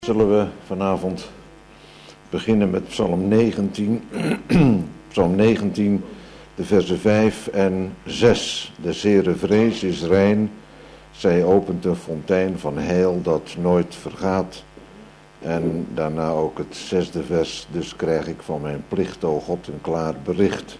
Zullen we vanavond beginnen met Psalm 19, Psalm 19, de versen 5 en 6. Des Heere vrees is rein, zij opent een fontein van heil dat nooit vergaat. En daarna ook het 6e vers, dus krijg ik van mijn plicht, o God, een klaar bericht.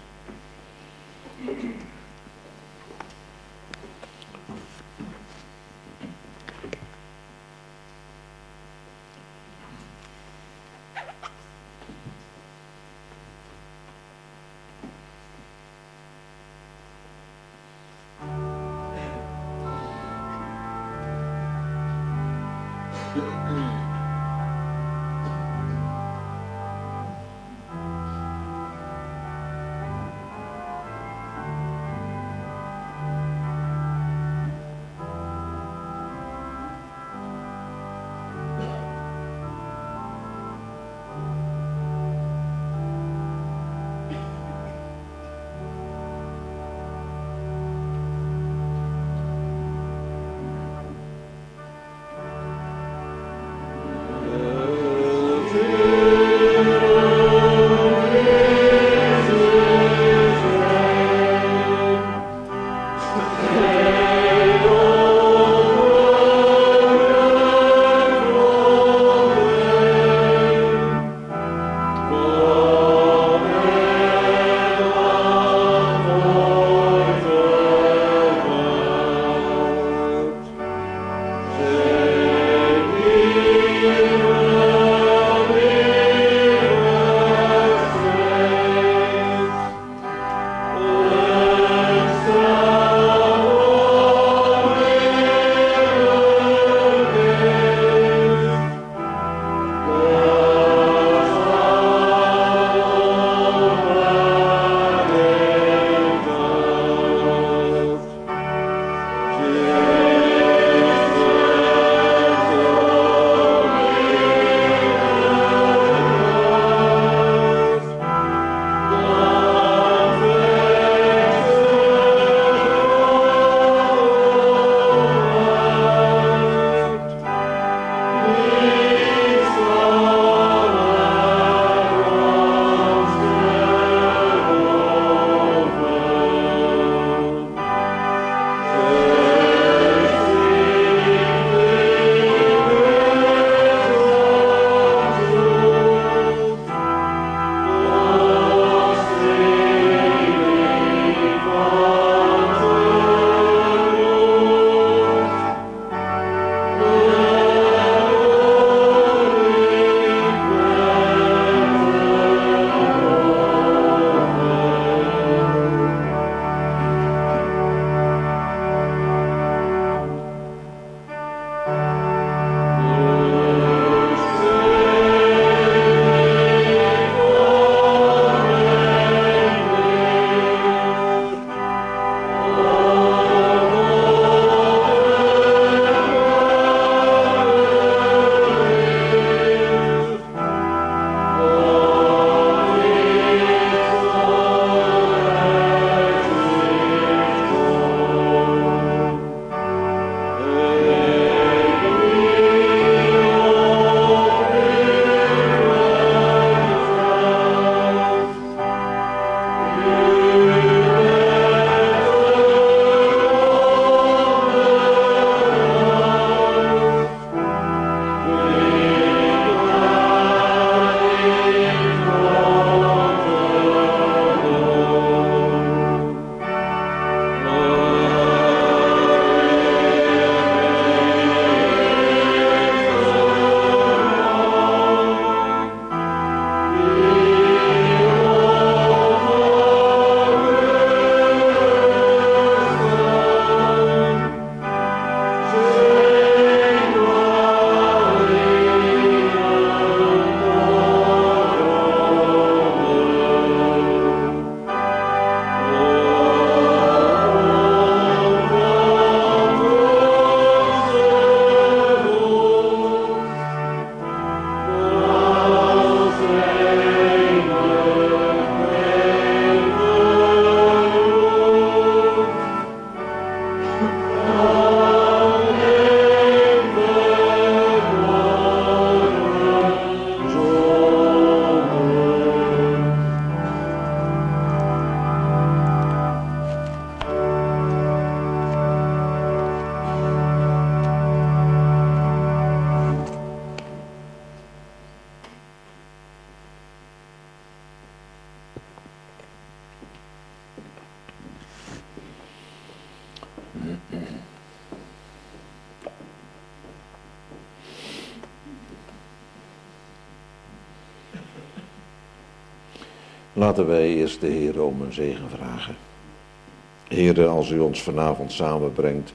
Laten wij eerst de Heer om een zegen vragen. Heer, als u ons vanavond samenbrengt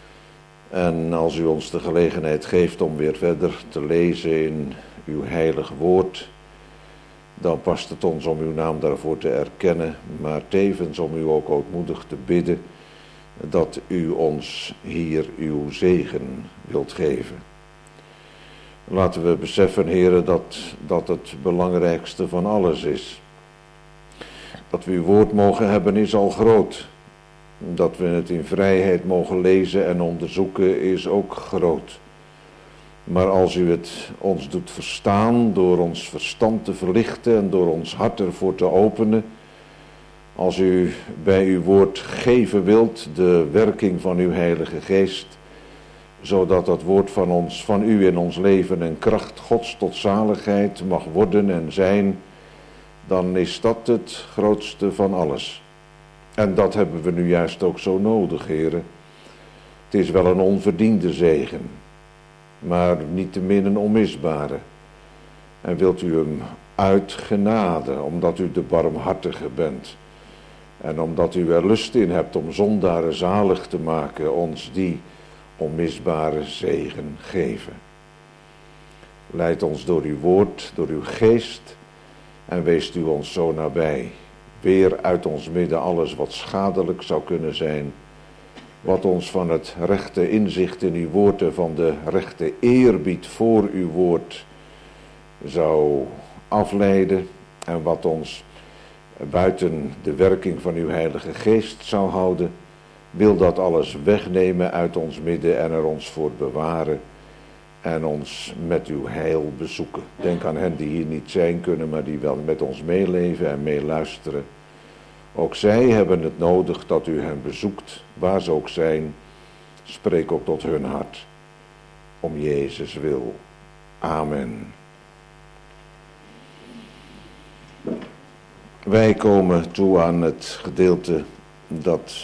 en als u ons de gelegenheid geeft om weer verder te lezen in uw heilig woord, dan past het ons om uw naam daarvoor te erkennen, maar tevens om u ook ootmoedig te bidden dat u ons hier uw zegen wilt geven. Laten we beseffen, Heer, dat het belangrijkste van alles is. Dat we uw woord mogen hebben is al groot. Dat we het in vrijheid mogen lezen en onderzoeken is ook groot. Maar als u het ons doet verstaan door ons verstand te verlichten en door ons hart ervoor te openen. Als u bij uw woord geven wilt de werking van uw Heilige Geest. Zodat dat woord van u in ons leven een kracht Gods tot zaligheid mag worden en zijn. Dan is dat het grootste van alles. En dat hebben we nu juist ook zo nodig, heren. Het is wel een onverdiende zegen, maar niettemin een onmisbare. En wilt u hem uit genade, omdat u de barmhartige bent. En omdat u er lust in hebt om zondaren zalig te maken, ons die onmisbare zegen geven. Leid ons door uw woord, door uw geest en weest u ons zo nabij. Weer uit ons midden alles wat schadelijk zou kunnen zijn. Wat ons van het rechte inzicht in uw woord en van de rechte eerbied voor uw woord zou afleiden. En wat ons buiten de werking van uw Heilige Geest zou houden. Wil dat alles wegnemen uit ons midden en er ons voor bewaren. En ons met uw heil bezoeken. Denk aan hen die hier niet zijn kunnen, maar die wel met ons meeleven en meeluisteren. Ook zij hebben het nodig dat u hen bezoekt, waar ze ook zijn. Spreek ook tot hun hart. Om Jezus wil. Amen. Wij komen toe aan het gedeelte dat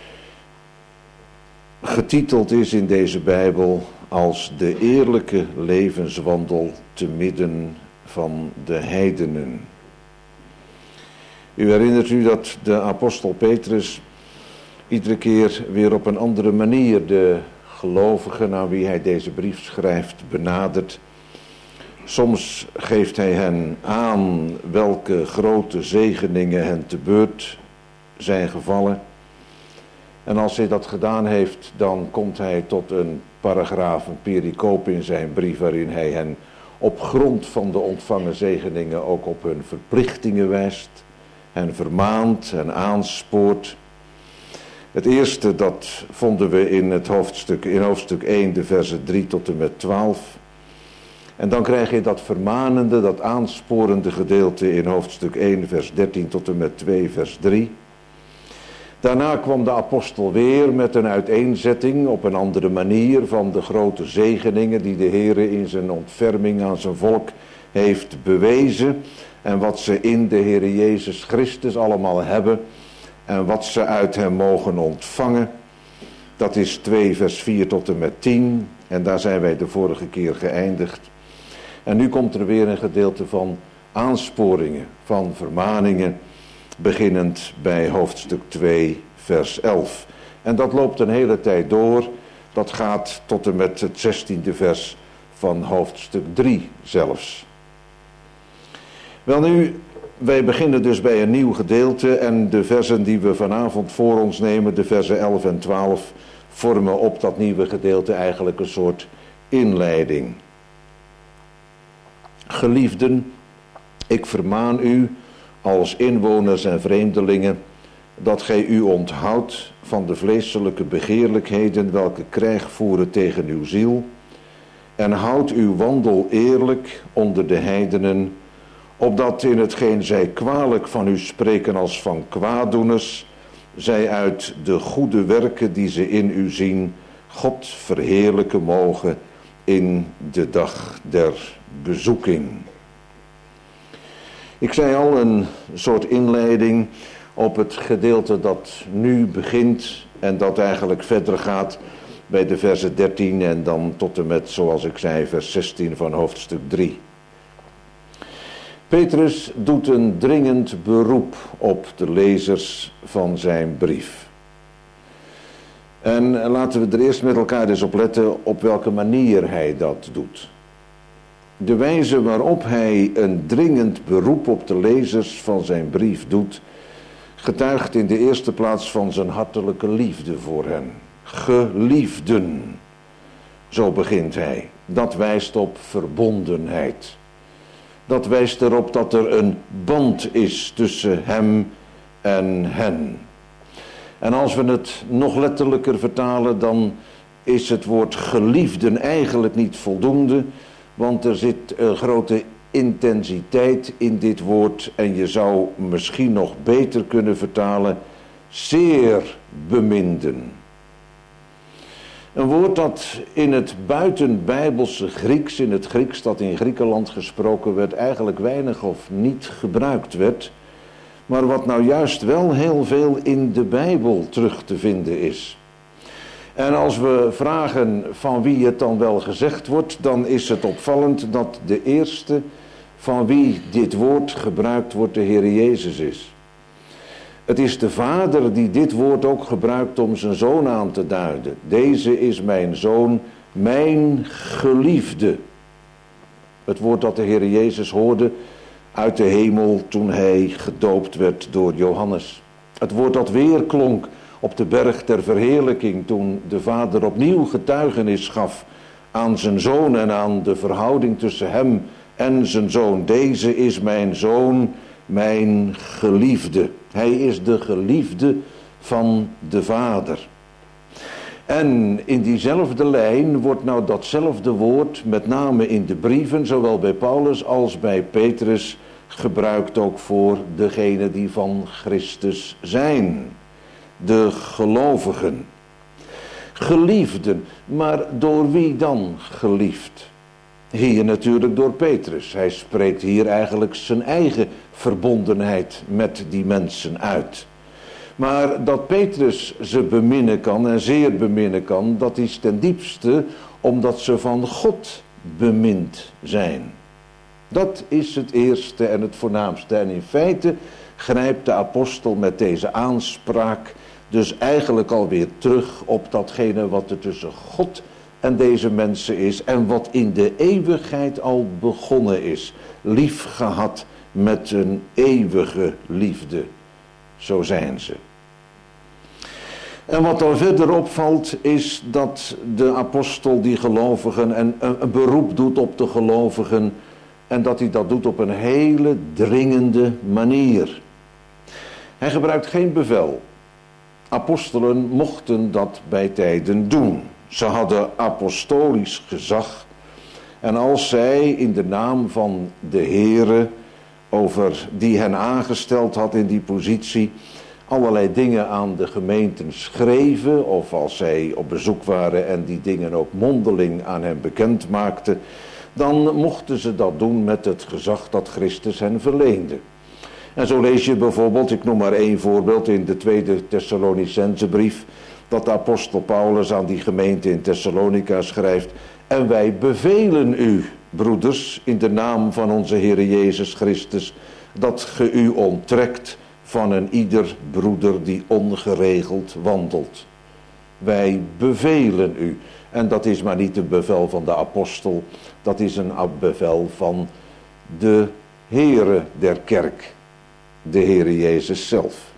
getiteld is in deze Bijbel als de eerlijke levenswandel te midden van de heidenen. U herinnert u dat de apostel Petrus iedere keer weer op een andere manier de gelovigen aan wie hij deze brief schrijft benadert. Soms geeft hij hen aan welke grote zegeningen hen te beurt zijn gevallen. En als hij dat gedaan heeft, dan komt hij tot een paragraaf, een pericoop in zijn brief, waarin hij hen op grond van de ontvangen zegeningen ook op hun verplichtingen wijst, hen vermaant en aanspoort. Het eerste, dat vonden we in hoofdstuk 1, de versen 3 tot en met 12. En dan krijg je dat vermanende, dat aansporende gedeelte in hoofdstuk 1, vers 13 tot en met 2, vers 3. Daarna kwam de apostel weer met een uiteenzetting op een andere manier van de grote zegeningen die de Heer in zijn ontferming aan zijn volk heeft bewezen. En wat ze in de Heer Jezus Christus allemaal hebben en wat ze uit hem mogen ontvangen. Dat is 2 vers 4 tot en met 10 en daar zijn wij de vorige keer geëindigd. En nu komt er weer een gedeelte van aansporingen, van vermaningen, beginnend bij hoofdstuk 2 vers 11. En dat loopt een hele tijd door, dat gaat tot en met het 16e vers van hoofdstuk 3 zelfs. Wel nu, wij beginnen dus bij een nieuw gedeelte en de versen die we vanavond voor ons nemen, de versen 11 en 12, vormen op dat nieuwe gedeelte eigenlijk een soort inleiding. Geliefden, ik vermaan u als inwoners en vreemdelingen dat gij u onthoudt van de vleeselijke begeerlijkheden welke krijg voeren tegen uw ziel en houdt uw wandel eerlijk onder de heidenen, opdat in hetgeen zij kwalijk van u spreken als van kwaaddoeners, zij uit de goede werken die ze in u zien, God verheerlijken mogen in de dag der bezoeking. Ik zei al, een soort inleiding op het gedeelte dat nu begint en dat eigenlijk verder gaat bij de versen 13 en dan tot en met, zoals ik zei, vers 16 van hoofdstuk 3. Petrus doet een dringend beroep op de lezers van zijn brief. En laten we er eerst met elkaar eens op letten op welke manier hij dat doet. De wijze waarop hij een dringend beroep op de lezers van zijn brief doet, getuigt in de eerste plaats van zijn hartelijke liefde voor hen. Geliefden, zo begint hij. Dat wijst op verbondenheid. Dat wijst erop dat er een band is tussen hem en hen. En als we het nog letterlijker vertalen, dan is het woord geliefden eigenlijk niet voldoende, want er zit een grote intensiteit in dit woord en je zou misschien nog beter kunnen vertalen, zeer beminden. Een woord dat in het buitenbijbelse Grieks, in het Grieks dat in Griekenland gesproken werd, eigenlijk weinig of niet gebruikt werd, maar wat nou juist wel heel veel in de Bijbel terug te vinden is. En als we vragen van wie het dan wel gezegd wordt, dan is het opvallend dat de eerste van wie dit woord gebruikt wordt de Heer Jezus is. Het is de Vader die dit woord ook gebruikt om zijn Zoon aan te duiden. Deze is mijn Zoon, mijn geliefde. Het woord dat de Heer Jezus hoorde uit de hemel toen hij gedoopt werd door Johannes. Het woord dat weer klonk op de berg der verheerlijking toen de Vader opnieuw getuigenis gaf aan zijn Zoon en aan de verhouding tussen hem en zijn Zoon. Deze is mijn Zoon, mijn geliefde. Hij is de geliefde van de Vader. En in diezelfde lijn wordt nou datzelfde woord, met name in de brieven, zowel bij Paulus als bij Petrus, gebruikt ook voor degenen die van Christus zijn. De gelovigen. Geliefden, maar door wie dan geliefd? Hier natuurlijk door Petrus. Hij spreekt hier eigenlijk zijn eigen verbondenheid met die mensen uit. Maar dat Petrus ze beminnen kan en zeer beminnen kan, dat is ten diepste omdat ze van God bemind zijn. Dat is het eerste en het voornaamste. En in feite grijpt de apostel met deze aanspraak dus eigenlijk alweer terug op datgene wat er tussen God en deze mensen is en wat in de eeuwigheid al begonnen is. Lief gehad met een eeuwige liefde. Zo zijn ze. En wat al verder opvalt is dat de apostel die gelovigen en een beroep doet op de gelovigen en dat hij dat doet op een hele dringende manier. Hij gebruikt geen bevel. Apostelen mochten dat bij tijden doen. Ze hadden apostolisch gezag. En als zij in de naam van de Heere, over die hen aangesteld had in die positie, allerlei dingen aan de gemeenten schreven, of als zij op bezoek waren en die dingen ook mondeling aan hen bekend maakten, dan mochten ze dat doen met het gezag dat Christus hen verleende. En zo lees je bijvoorbeeld, ik noem maar één voorbeeld, in de tweede Thessalonicensebrief, dat de apostel Paulus aan die gemeente in Thessalonica schrijft: en wij bevelen u, broeders, in de naam van onze Heer Jezus Christus, dat ge u onttrekt van een ieder broeder die ongeregeld wandelt. Wij bevelen u. En dat is maar niet een bevel van de apostel, dat is een bevel van de Heere der kerk, de Heere Jezus zelf.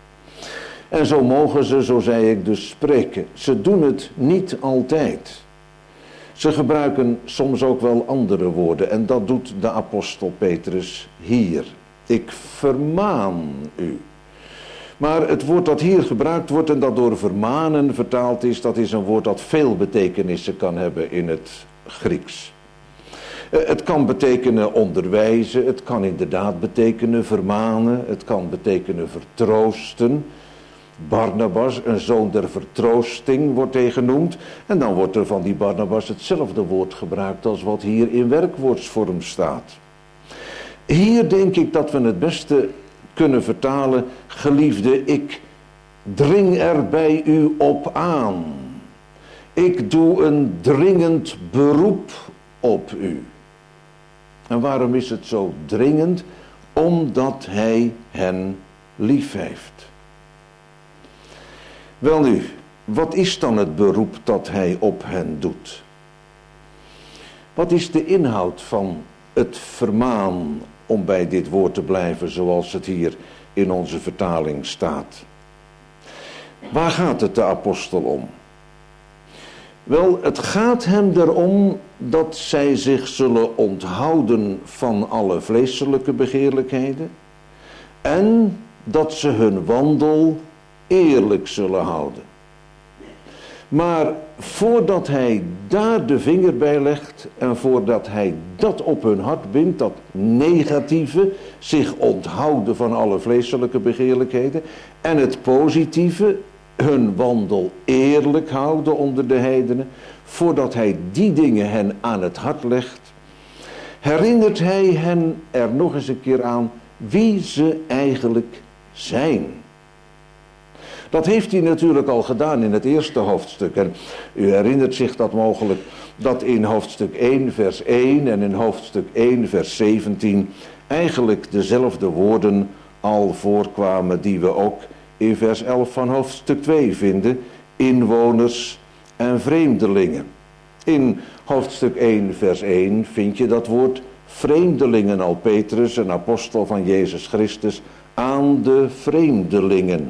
En zo mogen ze, zo zei ik dus, spreken. Ze doen het niet altijd. Ze gebruiken soms ook wel andere woorden en dat doet de apostel Petrus hier. Ik vermaan u. Maar het woord dat hier gebruikt wordt en dat door vermanen vertaald is, dat is een woord dat veel betekenissen kan hebben in het Grieks. Het kan betekenen onderwijzen, het kan inderdaad betekenen vermanen, het kan betekenen vertroosten. Barnabas, een zoon der vertroosting, wordt hij genoemd. En dan wordt er van die Barnabas hetzelfde woord gebruikt als wat hier in werkwoordsvorm staat. Hier denk ik dat we het beste kunnen vertalen: geliefde, ik dring er bij u op aan. Ik doe een dringend beroep op u. En waarom is het zo dringend? Omdat hij hen lief heeft. Welnu, wat is dan het beroep dat hij op hen doet? Wat is de inhoud van het vermaan, om bij dit woord te blijven zoals het hier in onze vertaling staat? Waar gaat het de apostel om? Wel, het gaat hem erom dat zij zich zullen onthouden van alle vleeselijke begeerlijkheden en dat ze hun wandel eerlijk zullen houden. Maar voordat hij daar de vinger bij legt en voordat hij dat op hun hart bindt, dat negatieve, zich onthouden van alle vleeselijke begeerlijkheden, en het positieve, hun wandel eerlijk houden onder de heidenen, voordat hij die dingen hen aan het hart legt, herinnert hij hen er nog eens een keer aan wie ze eigenlijk zijn. Dat heeft hij natuurlijk al gedaan in het eerste hoofdstuk. En u herinnert zich dat mogelijk dat in hoofdstuk 1 vers 1 en in hoofdstuk 1 vers 17 eigenlijk dezelfde woorden al voorkwamen die we ook in vers 11 van hoofdstuk 2 vinden. Inwoners en vreemdelingen. In hoofdstuk 1 vers 1 vind je dat woord vreemdelingen al, Petrus, een apostel van Jezus Christus, aan de vreemdelingen.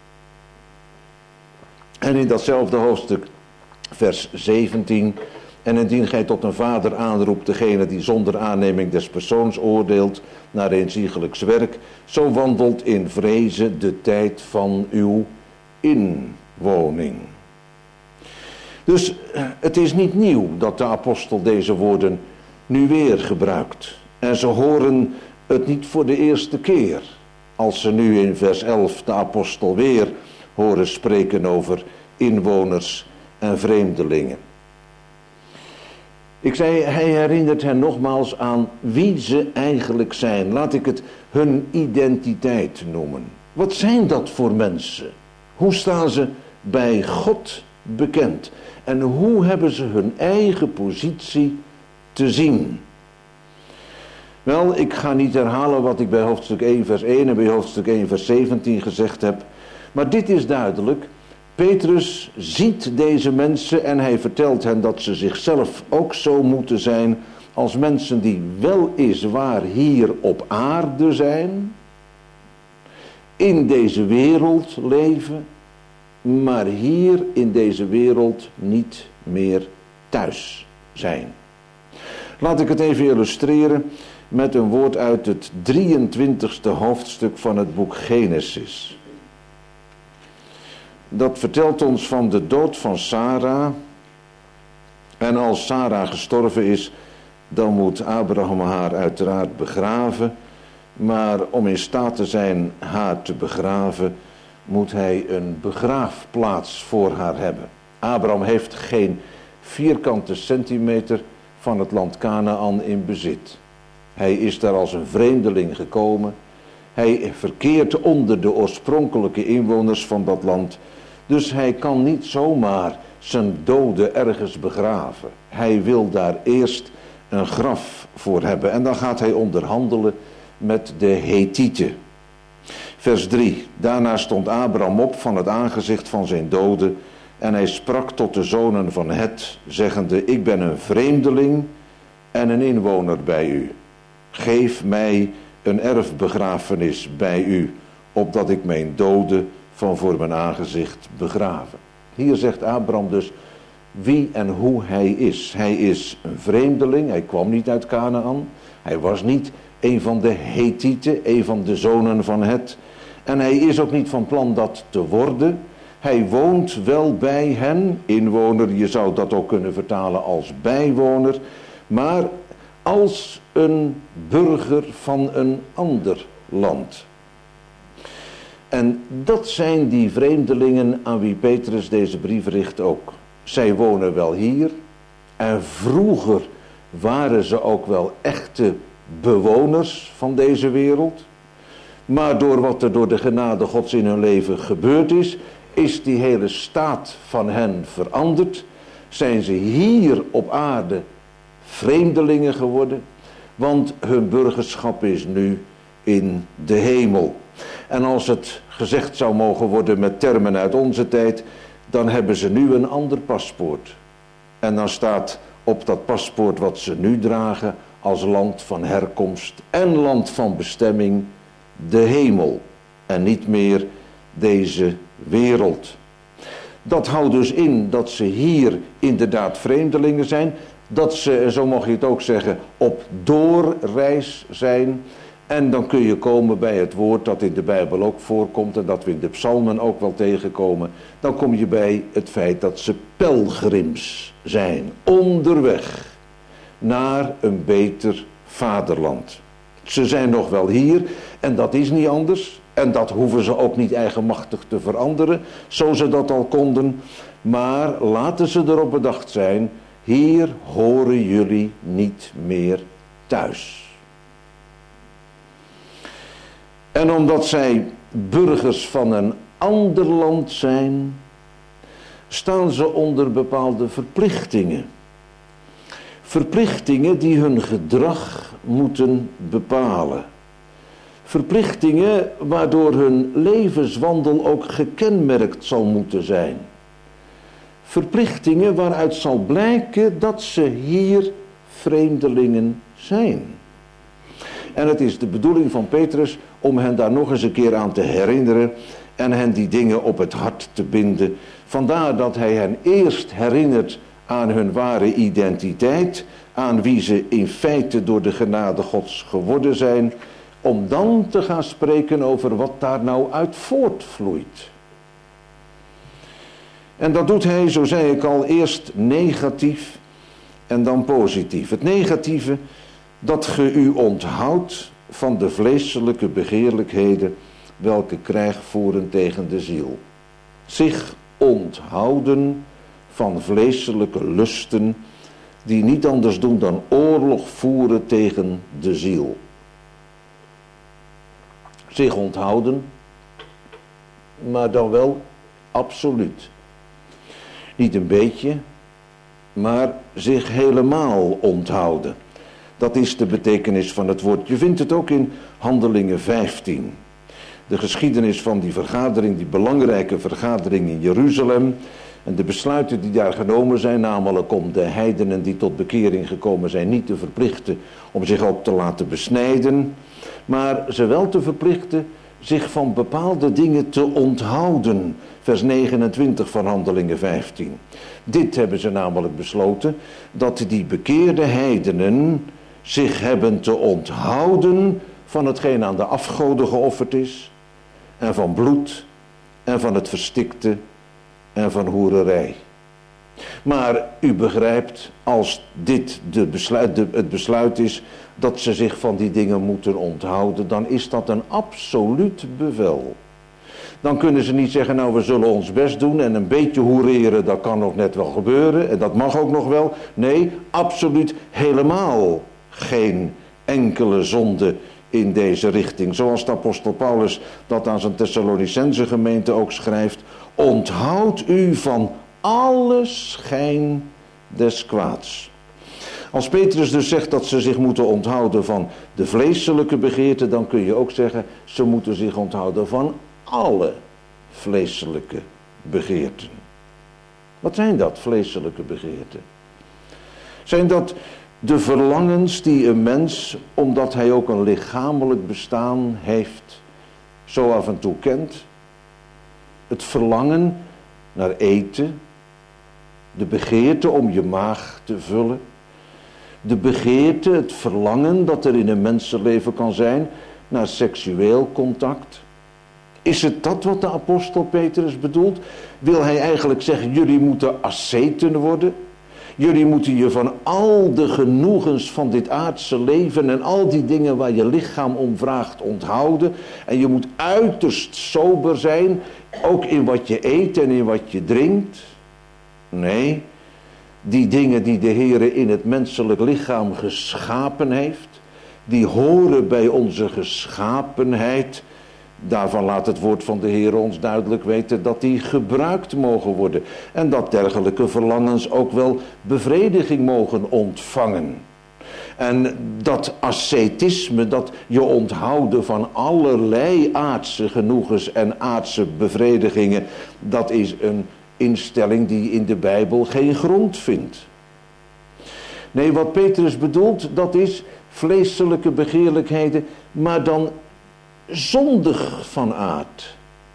En in datzelfde hoofdstuk, vers 17. En indien gij tot een vader aanroept degene die zonder aanneming des persoons oordeelt naar eens iegelijks werk, zo wandelt in vreze de tijd van uw inwoning. Dus het is niet nieuw dat de apostel deze woorden nu weer gebruikt. En ze horen het niet voor de eerste keer, als ze nu in vers 11 de apostel weer horen spreken over inwoners en vreemdelingen. Ik zei, hij herinnert hen nogmaals aan wie ze eigenlijk zijn. Laat ik het hun identiteit noemen. Wat zijn dat voor mensen? Hoe staan ze bij God bekend? En hoe hebben ze hun eigen positie te zien? Wel, ik ga niet herhalen wat ik bij hoofdstuk 1 vers 1 en bij hoofdstuk 1 vers 17 gezegd heb. Maar dit is duidelijk. Petrus ziet deze mensen en hij vertelt hen dat ze zichzelf ook zo moeten zijn als mensen die weliswaar hier op aarde zijn, in deze wereld leven, maar hier in deze wereld niet meer thuis zijn. Laat ik het even illustreren met een woord uit het 23e hoofdstuk van het boek Genesis. Dat vertelt ons van de dood van Sara. En als Sara gestorven is, dan moet Abraham haar uiteraard begraven. Maar om in staat te zijn haar te begraven, moet hij een begraafplaats voor haar hebben. Abraham heeft geen vierkante centimeter van het land Kanaan in bezit. Hij is daar als een vreemdeling gekomen. Hij verkeert onder de oorspronkelijke inwoners van dat land. Dus hij kan niet zomaar zijn dode ergens begraven. Hij wil daar eerst een graf voor hebben. En dan gaat hij onderhandelen met de Hethieten. Vers 3. Daarna stond Abraham op van het aangezicht van zijn dode. En hij sprak tot de zonen van Het, zeggende: ik ben een vreemdeling en een inwoner bij u. Geef mij een erfbegrafenis bij u, opdat ik mijn dode van voor mijn aangezicht begraven. Hier zegt Abraham dus wie en hoe hij is. Hij is een vreemdeling, hij kwam niet uit Kanaan. Hij was niet een van de Hethieten, een van de zonen van Het. En hij is ook niet van plan dat te worden. Hij woont wel bij hen, inwoner, je zou dat ook kunnen vertalen als bijwoner, maar als een burger van een ander land. En dat zijn die vreemdelingen aan wie Petrus deze brief richt ook. Zij wonen wel hier en vroeger waren ze ook wel echte bewoners van deze wereld. Maar door wat er door de genade Gods in hun leven gebeurd is die hele staat van hen veranderd. Zijn ze hier op aarde vreemdelingen geworden. want hun burgerschap is nu in de hemel. En als het gezegd zou mogen worden met termen uit onze tijd, dan hebben ze nu een ander paspoort. En dan staat op dat paspoort wat ze nu dragen als land van herkomst en land van bestemming de hemel. En niet meer deze wereld. Dat houdt dus in dat ze hier inderdaad vreemdelingen zijn. Dat ze, zo mag je het ook zeggen, op doorreis zijn. En dan kun je komen bij het woord dat in de Bijbel ook voorkomt en dat we in de psalmen ook wel tegenkomen. Dan kom je bij het feit dat ze pelgrims zijn, onderweg naar een beter vaderland. Ze zijn nog wel hier en dat is niet anders. En dat hoeven ze ook niet eigenmachtig te veranderen, zo ze dat al konden. Maar laten ze erop bedacht zijn, hier horen jullie niet meer thuis. En omdat zij burgers van een ander land zijn, staan ze onder bepaalde verplichtingen. Verplichtingen die hun gedrag moeten bepalen. Verplichtingen waardoor hun levenswandel ook gekenmerkt zal moeten zijn. Verplichtingen waaruit zal blijken dat ze hier vreemdelingen zijn. En het is de bedoeling van Petrus om hen daar nog eens een keer aan te herinneren en hen die dingen op het hart te binden. Vandaar dat hij hen eerst herinnert aan hun ware identiteit, aan wie ze in feite door de genade Gods geworden zijn, om dan te gaan spreken over wat daar nou uit voortvloeit. En dat doet hij, zo zei ik al, eerst negatief en dan positief. Het negatieve, dat ge u onthoudt van de vleeselijke begeerlijkheden welke krijg voeren tegen de ziel. Zich onthouden van vleeselijke lusten die niet anders doen dan oorlog voeren tegen de ziel. Zich onthouden, maar dan wel absoluut. Niet een beetje, maar zich helemaal onthouden. Dat is de betekenis van het woord. Je vindt het ook in Handelingen 15. De geschiedenis van die vergadering, die belangrijke vergadering in Jeruzalem. En de besluiten die daar genomen zijn, namelijk om de heidenen die tot bekering gekomen zijn niet te verplichten om zich ook te laten besnijden. Maar ze wel te verplichten zich van bepaalde dingen te onthouden. Vers 29 van Handelingen 15. Dit hebben ze namelijk besloten, dat die bekeerde heidenen zich hebben te onthouden van hetgeen aan de afgoden geofferd is, en van bloed, en van het verstikte, en van hoererij. Maar u begrijpt, als dit het besluit is dat ze zich van die dingen moeten onthouden, dan is dat een absoluut bevel. Dan kunnen ze niet zeggen, nou we zullen ons best doen en een beetje hoereren, dat kan nog net wel gebeuren en dat mag ook nog wel. Nee, absoluut helemaal geen enkele zonde in deze richting. Zoals de apostel Paulus dat aan zijn Thessalonicense gemeente ook schrijft. Onthoud u van alle schijn des kwaads. Als Petrus dus zegt dat ze zich moeten onthouden van de vleeselijke begeerte, dan kun je ook zeggen, ze moeten zich onthouden van alle vleeselijke begeerten. Wat zijn dat, vleeselijke begeerten? Zijn dat de verlangens die een mens, omdat hij ook een lichamelijk bestaan heeft, zo af en toe kent? Het verlangen naar eten, de begeerte om je maag te vullen, de begeerte, het verlangen dat er in een mensenleven kan zijn naar seksueel contact. Is het dat wat de apostel Petrus bedoelt? Wil hij eigenlijk zeggen, jullie moeten asceten worden? Jullie moeten je van al de genoegens van dit aardse leven en al die dingen waar je lichaam om vraagt onthouden. En je moet uiterst sober zijn, ook in wat je eet en in wat je drinkt. Nee, die dingen die de Heere in het menselijk lichaam geschapen heeft, die horen bij onze geschapenheid. Daarvan laat het woord van de Heer ons duidelijk weten dat die gebruikt mogen worden. En dat dergelijke verlangens ook wel bevrediging mogen ontvangen. En dat ascetisme, dat je onthouden van allerlei aardse genoegens en aardse bevredigingen, dat is een instelling die in de Bijbel geen grond vindt. Nee, wat Petrus bedoelt, dat is vleeselijke begeerlijkheden, maar dan zondig van aard.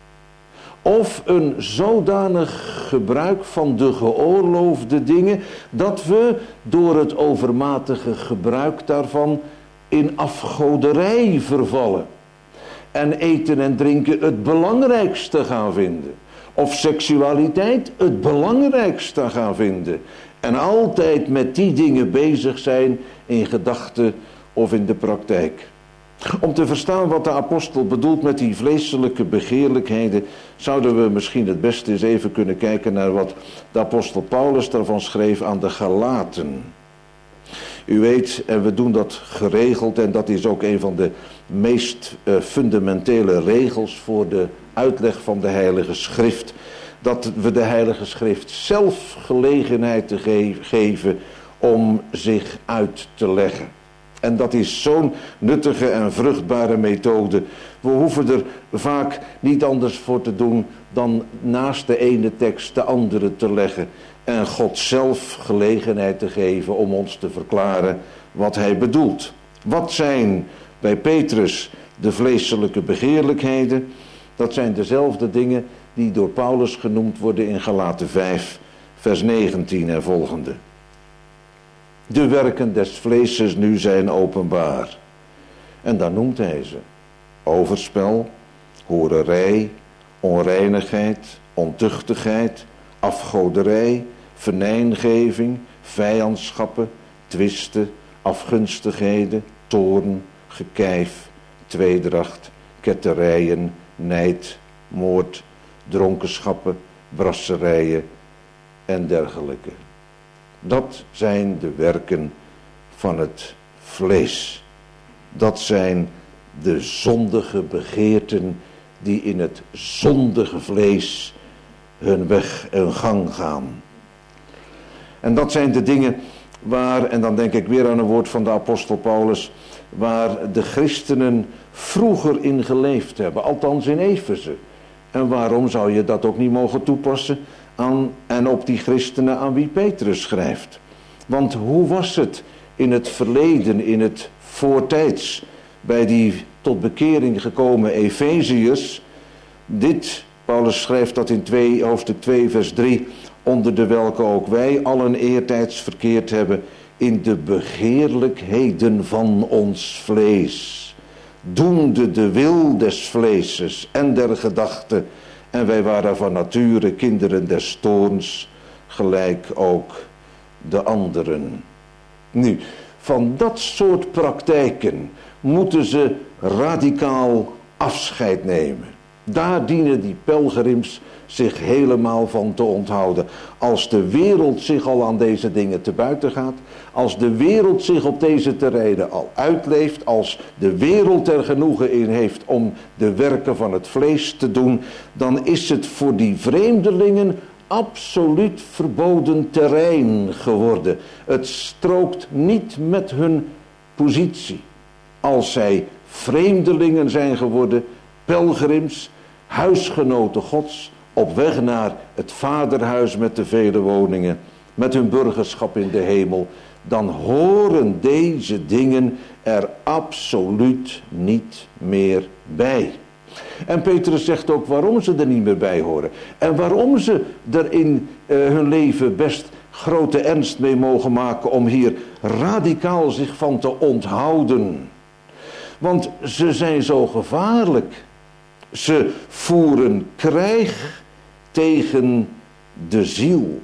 Of een zodanig gebruik van de geoorloofde dingen, dat we door het overmatige gebruik daarvan in afgoderij vervallen. En eten en drinken het belangrijkste gaan vinden. Of seksualiteit het belangrijkste gaan vinden. En altijd met die dingen bezig zijn in gedachten of in de praktijk. Om te verstaan wat de apostel bedoelt met die vleeselijke begeerlijkheden, zouden we misschien het beste eens even kunnen kijken naar wat de apostel Paulus daarvan schreef aan de Galaten. U weet, en we doen dat geregeld, en dat is ook een van de meest fundamentele regels voor de uitleg van de Heilige Schrift, dat we de Heilige Schrift zelf gelegenheid te geven om zich uit te leggen. En dat is zo'n nuttige en vruchtbare methode. We hoeven er vaak niet anders voor te doen dan naast de ene tekst de andere te leggen. En God zelf gelegenheid te geven om ons te verklaren wat hij bedoelt. Wat zijn bij Petrus de vleeselijke begeerlijkheden? Dat zijn dezelfde dingen die door Paulus genoemd worden in Galaten 5, vers 19 en volgende. De werken des vleeses nu zijn openbaar. En dan noemt hij ze: overspel, hoererij, onreinigheid, ontuchtigheid, afgoderij, venijngeving, vijandschappen, twisten, afgunstigheden, toorn, gekijf, tweedracht, ketterijen, nijd, moord, dronkenschappen, brasserijen en dergelijke. Dat zijn de werken van het vlees. Dat zijn de zondige begeerten die in het zondige vlees hun weg en gang gaan. En dat zijn de dingen waar, en dan denk ik weer aan een woord van de apostel Paulus, waar de christenen vroeger in geleefd hebben, althans in Efeze. En waarom zou je dat ook niet mogen toepassen aan en op die christenen aan wie Petrus schrijft? Want hoe was het in het verleden, in het voortijds, bij die tot bekering gekomen Efeziërs? Dit, Paulus schrijft dat in hoofdstuk 2 vers 3, onder de welke ook wij allen eertijds verkeerd hebben in de begeerlijkheden van ons vlees, doende de wil des vleeses en der gedachten, en wij waren van nature kinderen des toorns, gelijk ook de anderen. Nu, van dat soort praktijken moeten ze radicaal afscheid nemen. Daar dienen die pelgrims zich helemaal van te onthouden. Als de wereld zich al aan deze dingen te buiten gaat, als de wereld zich op deze terreinen al uitleeft, als de wereld er genoegen in heeft om de werken van het vlees te doen, dan is het voor die vreemdelingen absoluut verboden terrein geworden. Het strookt niet met hun positie. Als zij vreemdelingen zijn geworden, pelgrims, huisgenoten Gods, op weg naar het vaderhuis met de vele woningen, met hun burgerschap in de hemel, dan horen deze dingen er absoluut niet meer bij. En Petrus zegt ook waarom ze er niet meer bij horen. En waarom ze er in hun leven best grote ernst mee mogen maken om hier radicaal zich van te onthouden. Want ze zijn zo gevaarlijk. Ze voeren krijg tegen de ziel.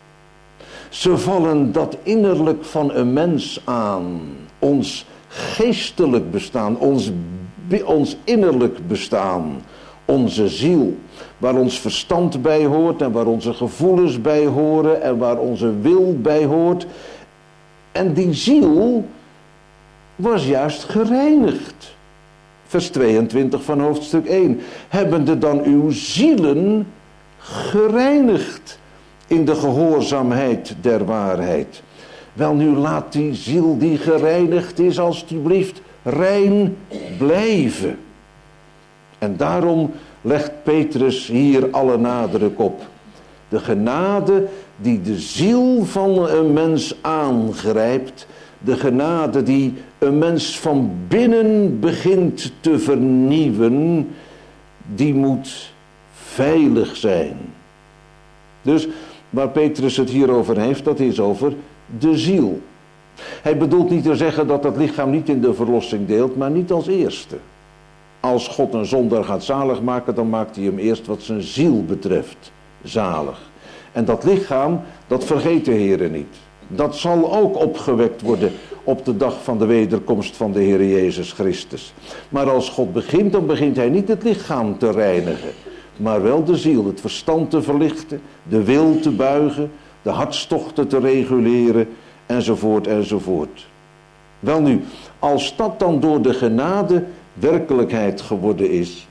Ze vallen dat innerlijk van een mens aan. Ons geestelijk bestaan, ons innerlijk bestaan. Onze ziel, waar ons verstand bij hoort en waar onze gevoelens bij horen en waar onze wil bij hoort. En die ziel was juist gereinigd. Vers 22 van hoofdstuk 1. Hebbende dan uw zielen gereinigd in de gehoorzaamheid der waarheid. Wel nu, laat die ziel die gereinigd is alstublieft rein blijven. En daarom legt Petrus hier alle nadruk op. De genade die de ziel van een mens aangrijpt. De genade die een mens van binnen begint te vernieuwen. Die moet veilig zijn. Dus waar Petrus het hier over heeft, dat is over de ziel. Hij bedoelt niet te zeggen dat het lichaam niet in de verlossing deelt, maar niet als eerste. Als God een zondaar gaat zalig maken, dan maakt hij hem eerst wat zijn ziel betreft zalig. En dat lichaam, dat vergeet de Heer niet. Dat zal ook opgewekt worden op de dag van de wederkomst van de Heer Jezus Christus. Maar als God begint, dan begint hij niet het lichaam te reinigen, maar wel de ziel, het verstand te verlichten, de wil te buigen, de hartstochten te reguleren, enzovoort, enzovoort. Welnu, als dat dan door de genade werkelijkheid geworden is,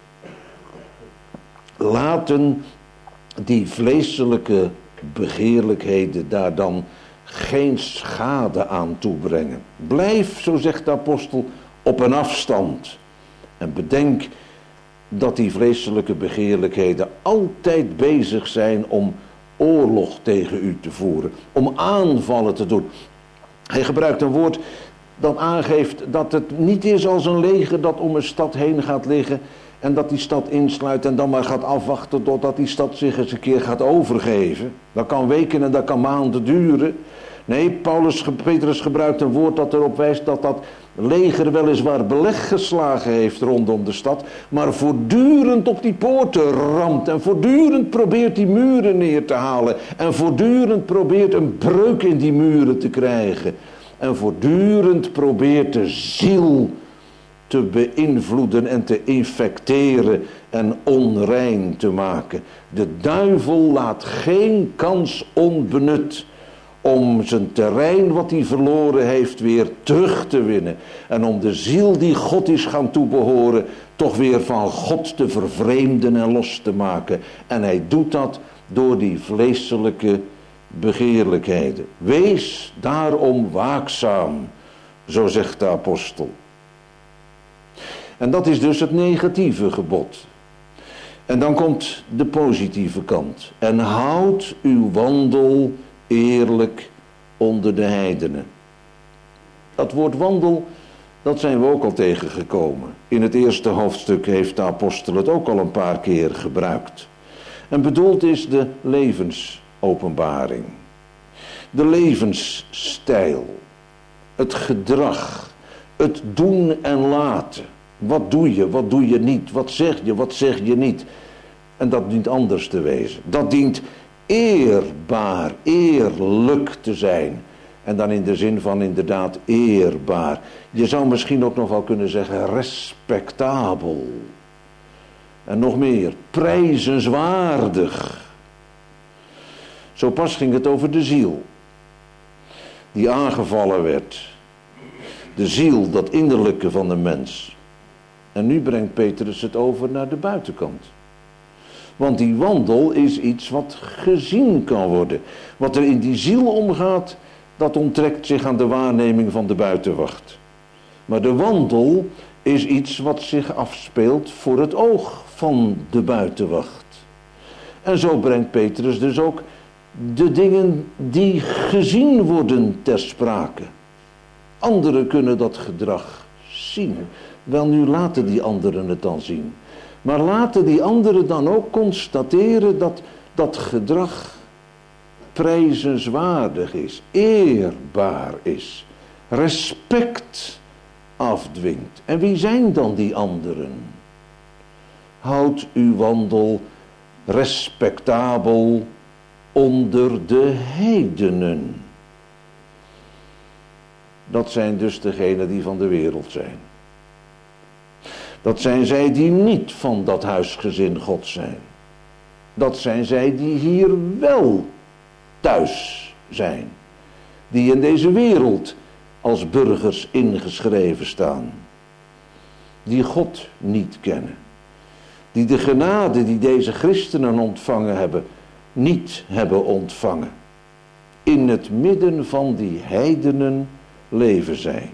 laten die vleeselijke begeerlijkheden daar dan geen schade aan toebrengen. Blijf, zo zegt de apostel, op een afstand. En bedenk dat die vleeselijke begeerlijkheden altijd bezig zijn om oorlog tegen u te voeren, om aanvallen te doen. Hij gebruikt een woord dat aangeeft dat het niet is als een leger dat om een stad heen gaat liggen en dat die stad insluit en dan maar gaat afwachten totdat die stad zich eens een keer gaat overgeven. Dat kan weken en dat kan maanden duren. Nee, Petrus gebruikt een woord dat erop wijst dat dat leger weliswaar beleg geslagen heeft rondom de stad, maar voortdurend op die poorten ramt en voortdurend probeert die muren neer te halen en voortdurend probeert een breuk in die muren te krijgen en voortdurend probeert de ziel te beïnvloeden en te infecteren en onrein te maken. De duivel laat geen kans onbenut om zijn terrein wat hij verloren heeft weer terug te winnen. En om de ziel die God is gaan toebehoren toch weer van God te vervreemden en los te maken. En hij doet dat door die vleeselijke begeerlijkheden. Wees daarom waakzaam, zo zegt de apostel. En dat is dus het negatieve gebod. En dan komt de positieve kant. En houd uw wandel eerlijk onder de heidenen. Dat woord wandel, dat zijn we ook al tegengekomen. In het eerste hoofdstuk heeft de apostel het ook al een paar keer gebruikt. En bedoeld is de levensopenbaring. De levensstijl. Het gedrag. Het doen en laten. Wat doe je niet? Wat zeg je niet? En dat dient anders te wezen. Dat dient eerbaar, eerlijk te zijn. En dan in de zin van inderdaad eerbaar. Je zou misschien ook nog wel kunnen zeggen respectabel. En nog meer, prijzenswaardig. Zo pas ging het over de ziel. Die aangevallen werd. De ziel, dat innerlijke van de mens. En nu brengt Petrus het over naar de buitenkant. Want die wandel is iets wat gezien kan worden. Wat er in die ziel omgaat, dat onttrekt zich aan de waarneming van de buitenwacht. Maar de wandel is iets wat zich afspeelt voor het oog van de buitenwacht. En zo brengt Petrus dus ook de dingen die gezien worden ter sprake. Anderen kunnen dat gedrag zien. Wel, nu laten die anderen het dan zien. Maar laten die anderen dan ook constateren dat dat gedrag prijzenswaardig is, eerbaar is, respect afdwingt. En wie zijn dan die anderen? Houd uw wandel respectabel onder de heidenen. Dat zijn dus degenen die van de wereld zijn. Dat zijn zij die niet van dat huisgezin God zijn. Dat zijn zij die hier wel thuis zijn. Die in deze wereld als burgers ingeschreven staan. Die God niet kennen. Die de genade die deze christenen ontvangen hebben, niet hebben ontvangen. in het midden van die heidenen leven zij.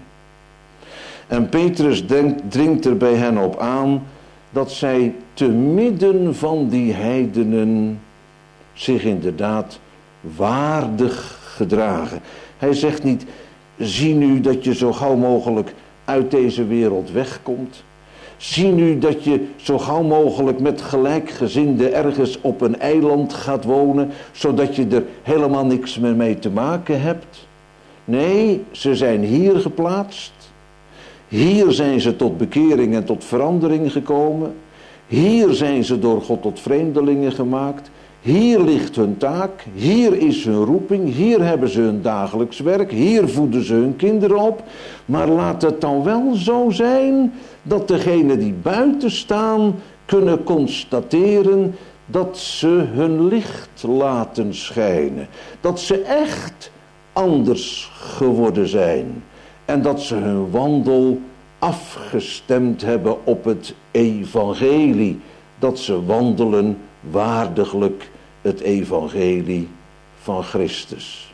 En Petrus dringt er bij hen op aan dat zij te midden van die heidenen zich inderdaad waardig gedragen. Hij zegt niet, zie nu dat je zo gauw mogelijk uit deze wereld wegkomt. Zie nu dat je zo gauw mogelijk met gelijkgezinden ergens op een eiland gaat wonen, zodat je er helemaal niks meer mee te maken hebt. Nee, ze zijn hier geplaatst. Hier zijn ze tot bekering en tot verandering gekomen. Hier zijn ze door God tot vreemdelingen gemaakt. Hier ligt hun taak, hier is hun roeping, hier hebben ze hun dagelijks werk, hier voeden ze hun kinderen op. Maar laat het dan wel zo zijn dat degenen die buiten staan kunnen constateren dat ze hun licht laten schijnen. Dat ze echt anders geworden zijn. En dat ze hun wandel afgestemd hebben op het evangelie. Dat ze wandelen waardiglijk het evangelie van Christus.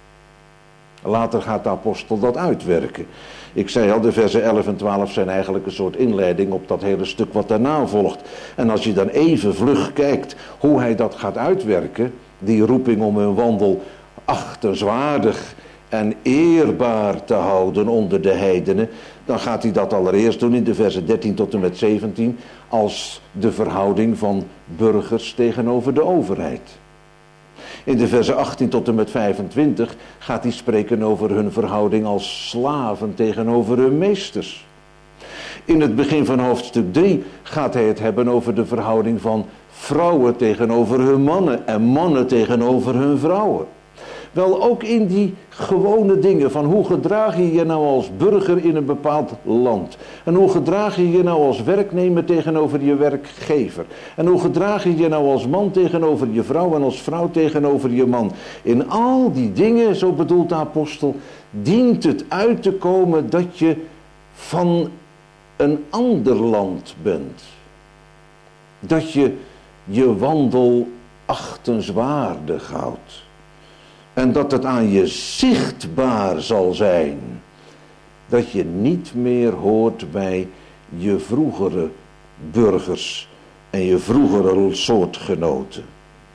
Later gaat de apostel dat uitwerken. Ik zei al, de versen 11 en 12 zijn eigenlijk een soort inleiding op dat hele stuk wat daarna volgt. En als je dan even vlug kijkt hoe hij dat gaat uitwerken, die roeping om hun wandel achtenswaardig en eerbaar te houden onder de heidenen, dan gaat hij dat allereerst doen in de versen 13 tot en met 17 als de verhouding van burgers tegenover de overheid. In de versen 18 tot en met 25 gaat hij spreken over hun verhouding als slaven tegenover hun meesters. In het begin van hoofdstuk 3 gaat hij het hebben over de verhouding van vrouwen tegenover hun mannen en mannen tegenover hun vrouwen. Wel, ook in die gewone dingen van hoe gedraag je je nou als burger in een bepaald land. En hoe gedraag je je nou als werknemer tegenover je werkgever. En hoe gedraag je je nou als man tegenover je vrouw en als vrouw tegenover je man. In al die dingen, zo bedoelt de apostel, dient het uit te komen dat je van een ander land bent. Dat je je wandel achtenswaardig houdt. En dat het aan je zichtbaar zal zijn. Dat je niet meer hoort bij je vroegere burgers en je vroegere soortgenoten.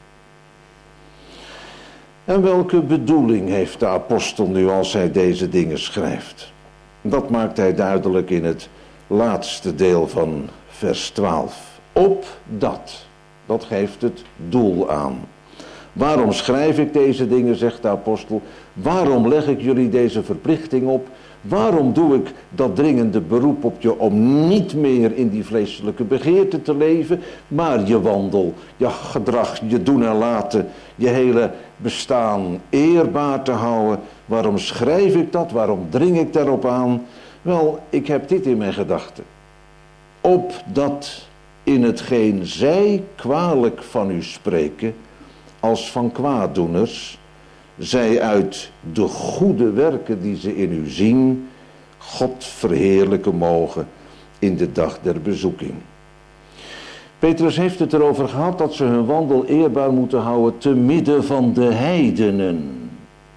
En welke bedoeling heeft de apostel nu als hij deze dingen schrijft? Dat maakt hij duidelijk in het laatste deel van vers 12. Dat geeft het doel aan. Waarom schrijf ik deze dingen, zegt de apostel? Waarom leg ik jullie deze verplichting op? Waarom doe ik dat dringende beroep op je om niet meer in die vleeselijke begeerte te leven, maar je wandel, je gedrag, je doen en laten, je hele bestaan eerbaar te houden? Waarom schrijf ik dat? Waarom dring ik daarop aan? Wel, ik heb dit in mijn gedachten. Opdat in hetgeen zij kwalijk van u spreken, als van kwaaddoeners, zij uit de goede werken die ze in u zien, God verheerlijken mogen in de dag der bezoeking. Petrus heeft het erover gehad dat ze hun wandel eerbaar moeten houden te midden van de heidenen.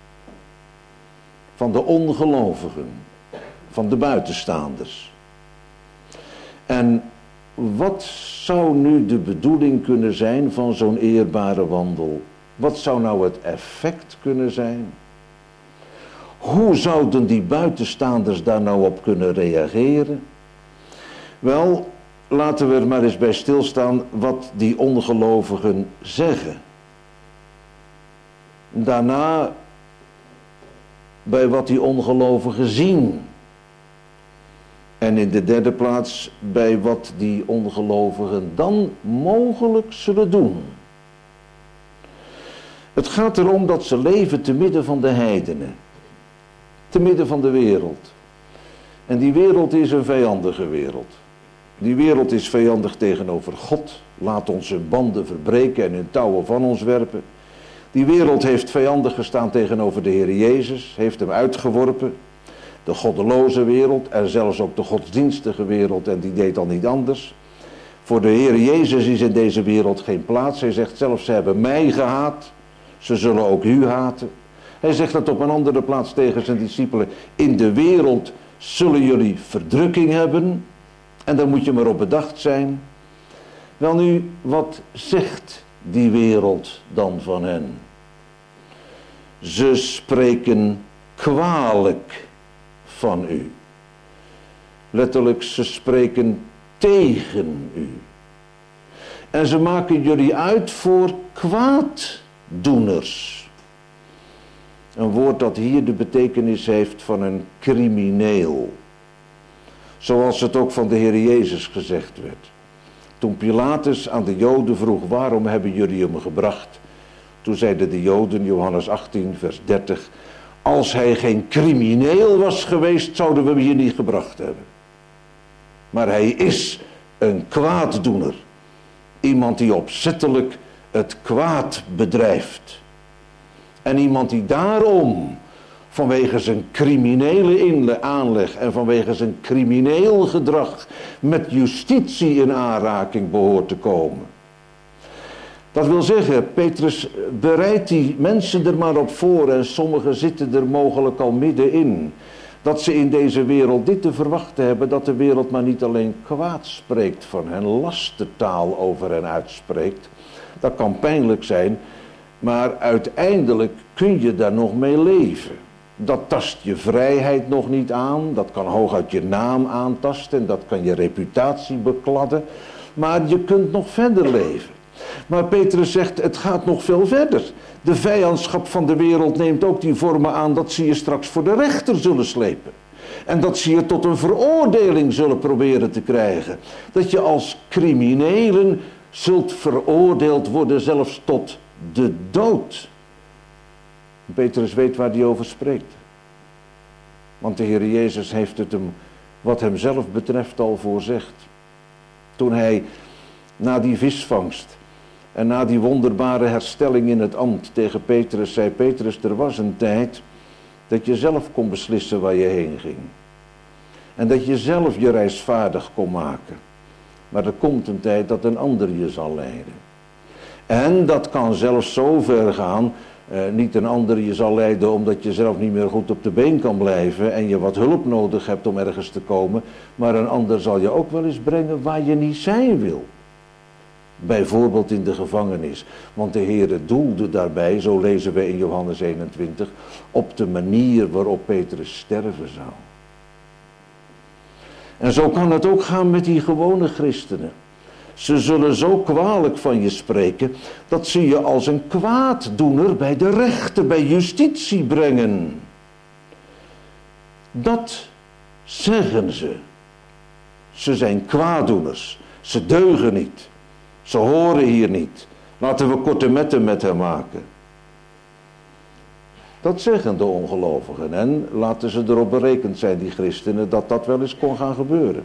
Van de ongelovigen, van de buitenstaanders. En wat zou nu de bedoeling kunnen zijn van zo'n eerbare wandel? Wat zou nou het effect kunnen zijn? Hoe zouden die buitenstaanders daar nou op kunnen reageren? Wel, laten we er maar eens bij stilstaan wat die ongelovigen zeggen. Daarna bij wat die ongelovigen zien. En in de derde plaats bij wat die ongelovigen dan mogelijk zullen doen. Het gaat erom dat ze leven te midden van de heidenen. Te midden van de wereld. En die wereld is een vijandige wereld. Die wereld is vijandig tegenover God. Laat ons hun banden verbreken en hun touwen van ons werpen. Die wereld heeft vijandig gestaan tegenover de Heer Jezus. Heeft hem uitgeworpen. De goddeloze wereld en zelfs ook de godsdienstige wereld, en die deed al niet anders. Voor de Heer Jezus is in deze wereld geen plaats. Hij zegt zelfs, ze hebben mij gehaat, ze zullen ook u haten. Hij zegt dat op een andere plaats tegen zijn discipelen. In de wereld zullen jullie verdrukking hebben. En daar moet je maar op bedacht zijn. Wel nu, wat zegt die wereld dan van hen? Ze spreken kwalijk van u. Letterlijk, ze spreken tegen u. En ze maken jullie uit voor kwaaddoeners. Een woord dat hier de betekenis heeft van een crimineel. Zoals het ook van de Heer Jezus gezegd werd. Toen Pilatus aan de Joden vroeg, waarom hebben jullie hem gebracht? Toen zeiden de Joden, Johannes 18 vers 30, als hij geen crimineel was geweest, zouden we hem hier niet gebracht hebben. Maar hij is een kwaaddoener. Iemand die opzettelijk het kwaad bedrijft. En iemand die daarom, vanwege zijn criminele aanleg en vanwege zijn crimineel gedrag, met justitie in aanraking behoort te komen. Dat wil zeggen, Petrus bereidt die mensen er maar op voor en sommigen zitten er mogelijk al middenin. Dat ze in deze wereld dit te verwachten hebben, dat de wereld maar niet alleen kwaad spreekt van hen, lastertaal over hen uitspreekt. Dat kan pijnlijk zijn, maar uiteindelijk kun je daar nog mee leven. Dat tast je vrijheid nog niet aan, dat kan hooguit je naam aantasten en dat kan je reputatie bekladden. Maar je kunt nog verder leven. Maar Petrus zegt, het gaat nog veel verder. De vijandschap van de wereld neemt ook die vormen aan dat ze je straks voor de rechter zullen slepen. En dat ze je tot een veroordeling zullen proberen te krijgen. Dat je als criminelen zult veroordeeld worden, zelfs tot de dood. Petrus weet waar hij over spreekt. Want de Heer Jezus heeft het hem, wat hem zelf betreft, al voorzegd. Toen hij na die visvangst en na die wonderbare herstelling in het ambt tegen Petrus zei, Petrus, er was een tijd dat je zelf kon beslissen waar je heen ging. En dat je zelf je reis vaardig kon maken. Maar er komt een tijd dat een ander je zal leiden. En dat kan zelfs zo ver gaan, niet een ander je zal leiden omdat je zelf niet meer goed op de been kan blijven en je wat hulp nodig hebt om ergens te komen. Maar een ander zal je ook wel eens brengen waar je niet zijn wil. Bijvoorbeeld in de gevangenis. Want de Heere doelde daarbij, zo lezen we in Johannes 21, op de manier waarop Petrus sterven zou. En zo kan het ook gaan met die gewone christenen. Ze zullen zo kwalijk van je spreken, dat ze je als een kwaaddoener bij de rechter, bij justitie brengen. Dat zeggen ze. Ze zijn kwaaddoeners. Ze deugen niet. Ze horen hier niet. Laten we korte metten met hen maken. Dat zeggen de ongelovigen. En laten ze erop berekend zijn, die christenen, dat dat wel eens kon gaan gebeuren.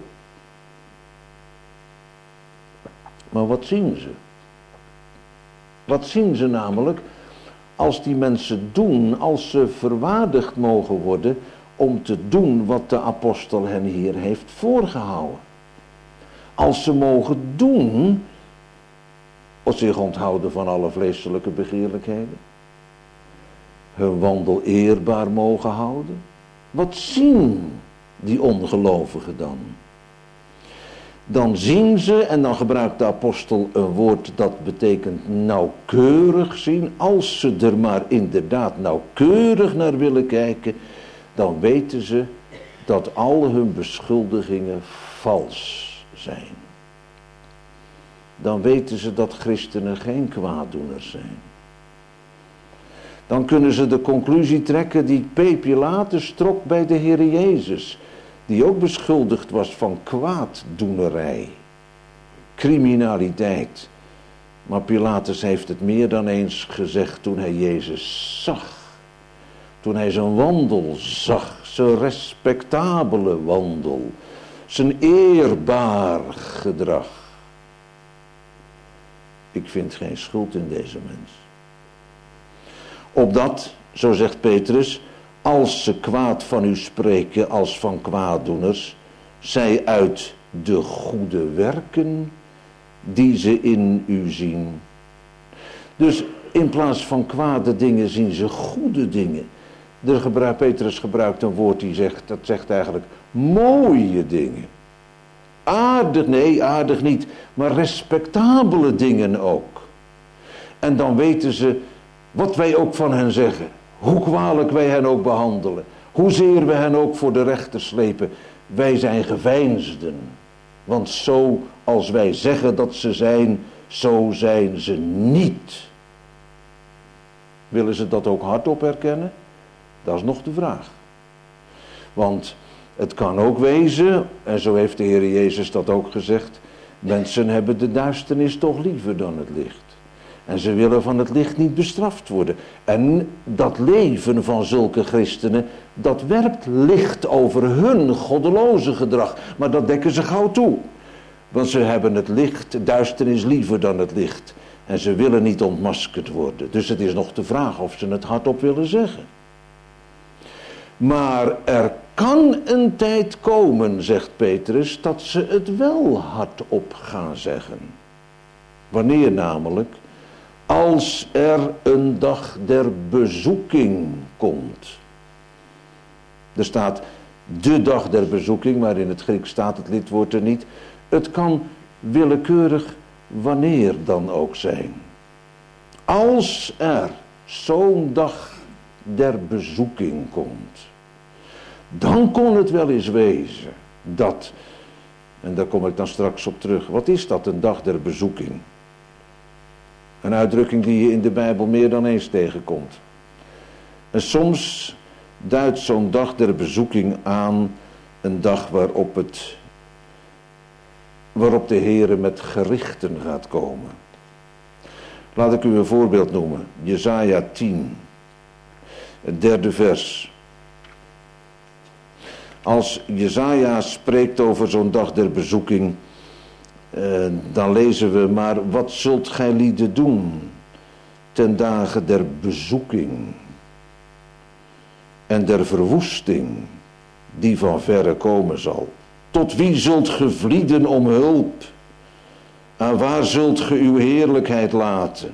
Maar wat zien ze? Wat zien ze namelijk als die mensen doen, als ze verwaardigd mogen worden om te doen wat de apostel hen hier heeft voorgehouden? Als ze mogen doen, of zich onthouden van alle vleeselijke begeerlijkheden, hun wandel eerbaar mogen houden. Wat zien die ongelovigen dan? Dan zien ze, en dan gebruikt de apostel een woord dat betekent nauwkeurig zien. Als ze er maar inderdaad nauwkeurig naar willen kijken, dan weten ze dat al hun beschuldigingen vals zijn. Dan weten ze dat christenen geen kwaaddoeners zijn. Dan kunnen ze de conclusie trekken die Pilatus trok bij de Heer Jezus, die ook beschuldigd was van kwaaddoenerij, criminaliteit. Maar Pilatus heeft het meer dan eens gezegd toen hij Jezus zag. Toen hij zijn wandel zag, zijn respectabele wandel, zijn eerbaar gedrag. Ik vind geen schuld in deze mens. Opdat, zo zegt Petrus, als ze kwaad van u spreken als van kwaaddoeners, zij uit de goede werken die ze in u zien. Dus In plaats van kwade dingen zien ze goede dingen. Petrus gebruikt een woord dat zegt eigenlijk mooie dingen. Aardig niet, maar respectabele dingen ook. En dan weten ze wat wij ook van hen zeggen. Hoe kwalijk wij hen ook behandelen. Hoezeer we hen ook voor de rechter slepen. Wij zijn geveinsden. Want zo als wij zeggen dat ze zijn, zo zijn ze niet. Willen ze dat ook hardop erkennen? Dat is nog de vraag. Want het kan ook wezen, en zo heeft de Heer Jezus dat ook gezegd, mensen hebben de duisternis toch liever dan het licht. En ze willen van het licht niet bestraft worden. En dat leven van zulke christenen, dat werpt licht over hun goddeloze gedrag. Maar dat dekken ze gauw toe. Want ze hebben het licht, de duisternis liever dan het licht. En ze willen niet ontmaskerd worden. Dus het is nog de vraag of ze het hardop willen zeggen. Maar er kan een tijd komen, zegt Petrus, dat ze het wel hardop gaan zeggen. Wanneer namelijk? Als er een dag der bezoeking komt. Er staat de dag der bezoeking, maar in het Grieks staat het lidwoord er niet. Het kan willekeurig wanneer dan ook zijn. Als er zo'n dag der bezoeking komt, dan kon het wel eens wezen dat, en daar kom ik dan straks op terug, wat is dat, een dag der bezoeking? Een uitdrukking die je in de Bijbel meer dan eens tegenkomt. En soms duidt zo'n dag der bezoeking aan een dag waarop de Heere met gerichten gaat komen. Laat ik u een voorbeeld noemen. Jesaja 10, het 3e vers. Als Jesaja spreekt over zo'n dag der bezoeking, dan lezen we, maar wat zult gij lieden doen ten dagen der bezoeking en der verwoesting die van verre komen zal? Tot wie zult ge vlieden om hulp? En waar zult ge uw heerlijkheid laten?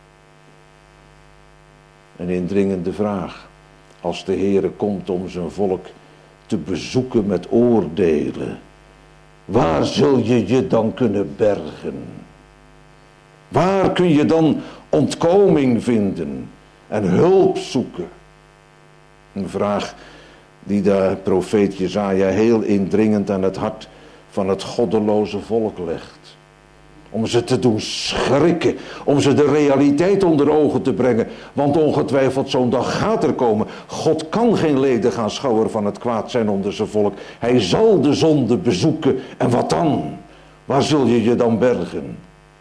Een indringende vraag. Als de Heere komt om zijn volk te bezoeken met oordelen, waar zul je je dan kunnen bergen? Waar kun je dan ontkoming vinden en hulp zoeken? Een vraag die de profeet Jesaja heel indringend aan het hart van het goddeloze volk legt. Om ze te doen schrikken, om ze de realiteit onder ogen te brengen. Want ongetwijfeld zo'n dag gaat er komen. God kan geen leden gaan schouwen van het kwaad zijn onder zijn volk. Hij zal de zonde bezoeken. En wat dan? Waar zul je je dan bergen?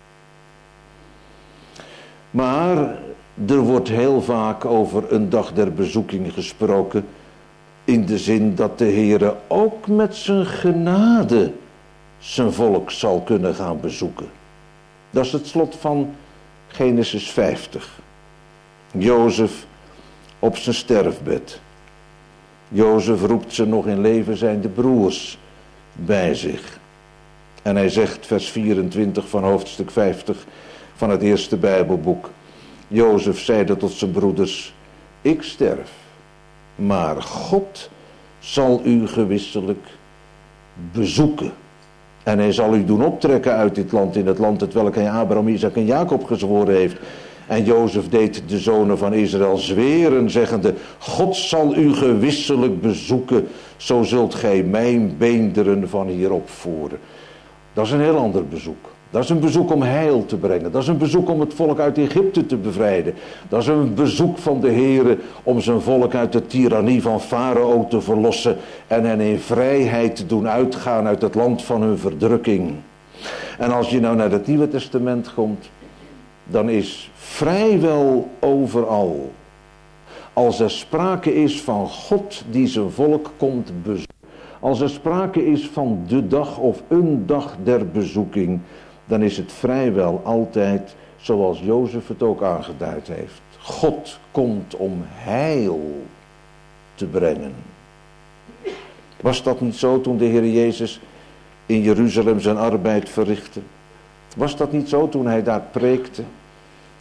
Maar er wordt heel vaak over een dag der bezoeking gesproken, in de zin dat de Heere ook met zijn genade zijn volk zal kunnen gaan bezoeken. Dat is het slot van Genesis 50. Jozef op zijn sterfbed. Jozef roept ze nog in leven zijnde broers bij zich. En hij zegt, vers 24 van hoofdstuk 50 van het eerste Bijbelboek. Jozef zeide tot zijn broeders, ik sterf, maar God zal u gewisselijk bezoeken. En hij zal u doen optrekken uit dit land, in het land het welk hij Abraham, Isaac en Jacob gezworen heeft. En Jozef deed de zonen van Israël zweren, zeggende, God zal u gewisselijk bezoeken, zo zult gij mijn beenderen van hier opvoeren. Dat is een heel ander bezoek. Dat is een bezoek om heil te brengen. Dat is een bezoek om het volk uit Egypte te bevrijden. Dat is een bezoek van de Heere om zijn volk uit de tirannie van Farao te verlossen en hen in vrijheid te doen uitgaan uit het land van hun verdrukking. En als je nou naar het Nieuwe Testament komt, dan is vrijwel overal, als er sprake is van God die zijn volk komt bezoeken, als er sprake is van de dag of een dag der bezoeking, dan is het vrijwel altijd zoals Jozef het ook aangeduid heeft. God komt om heil te brengen. Was dat niet zo toen de Heer Jezus in Jeruzalem zijn arbeid verrichtte? Was dat niet zo toen hij daar preekte?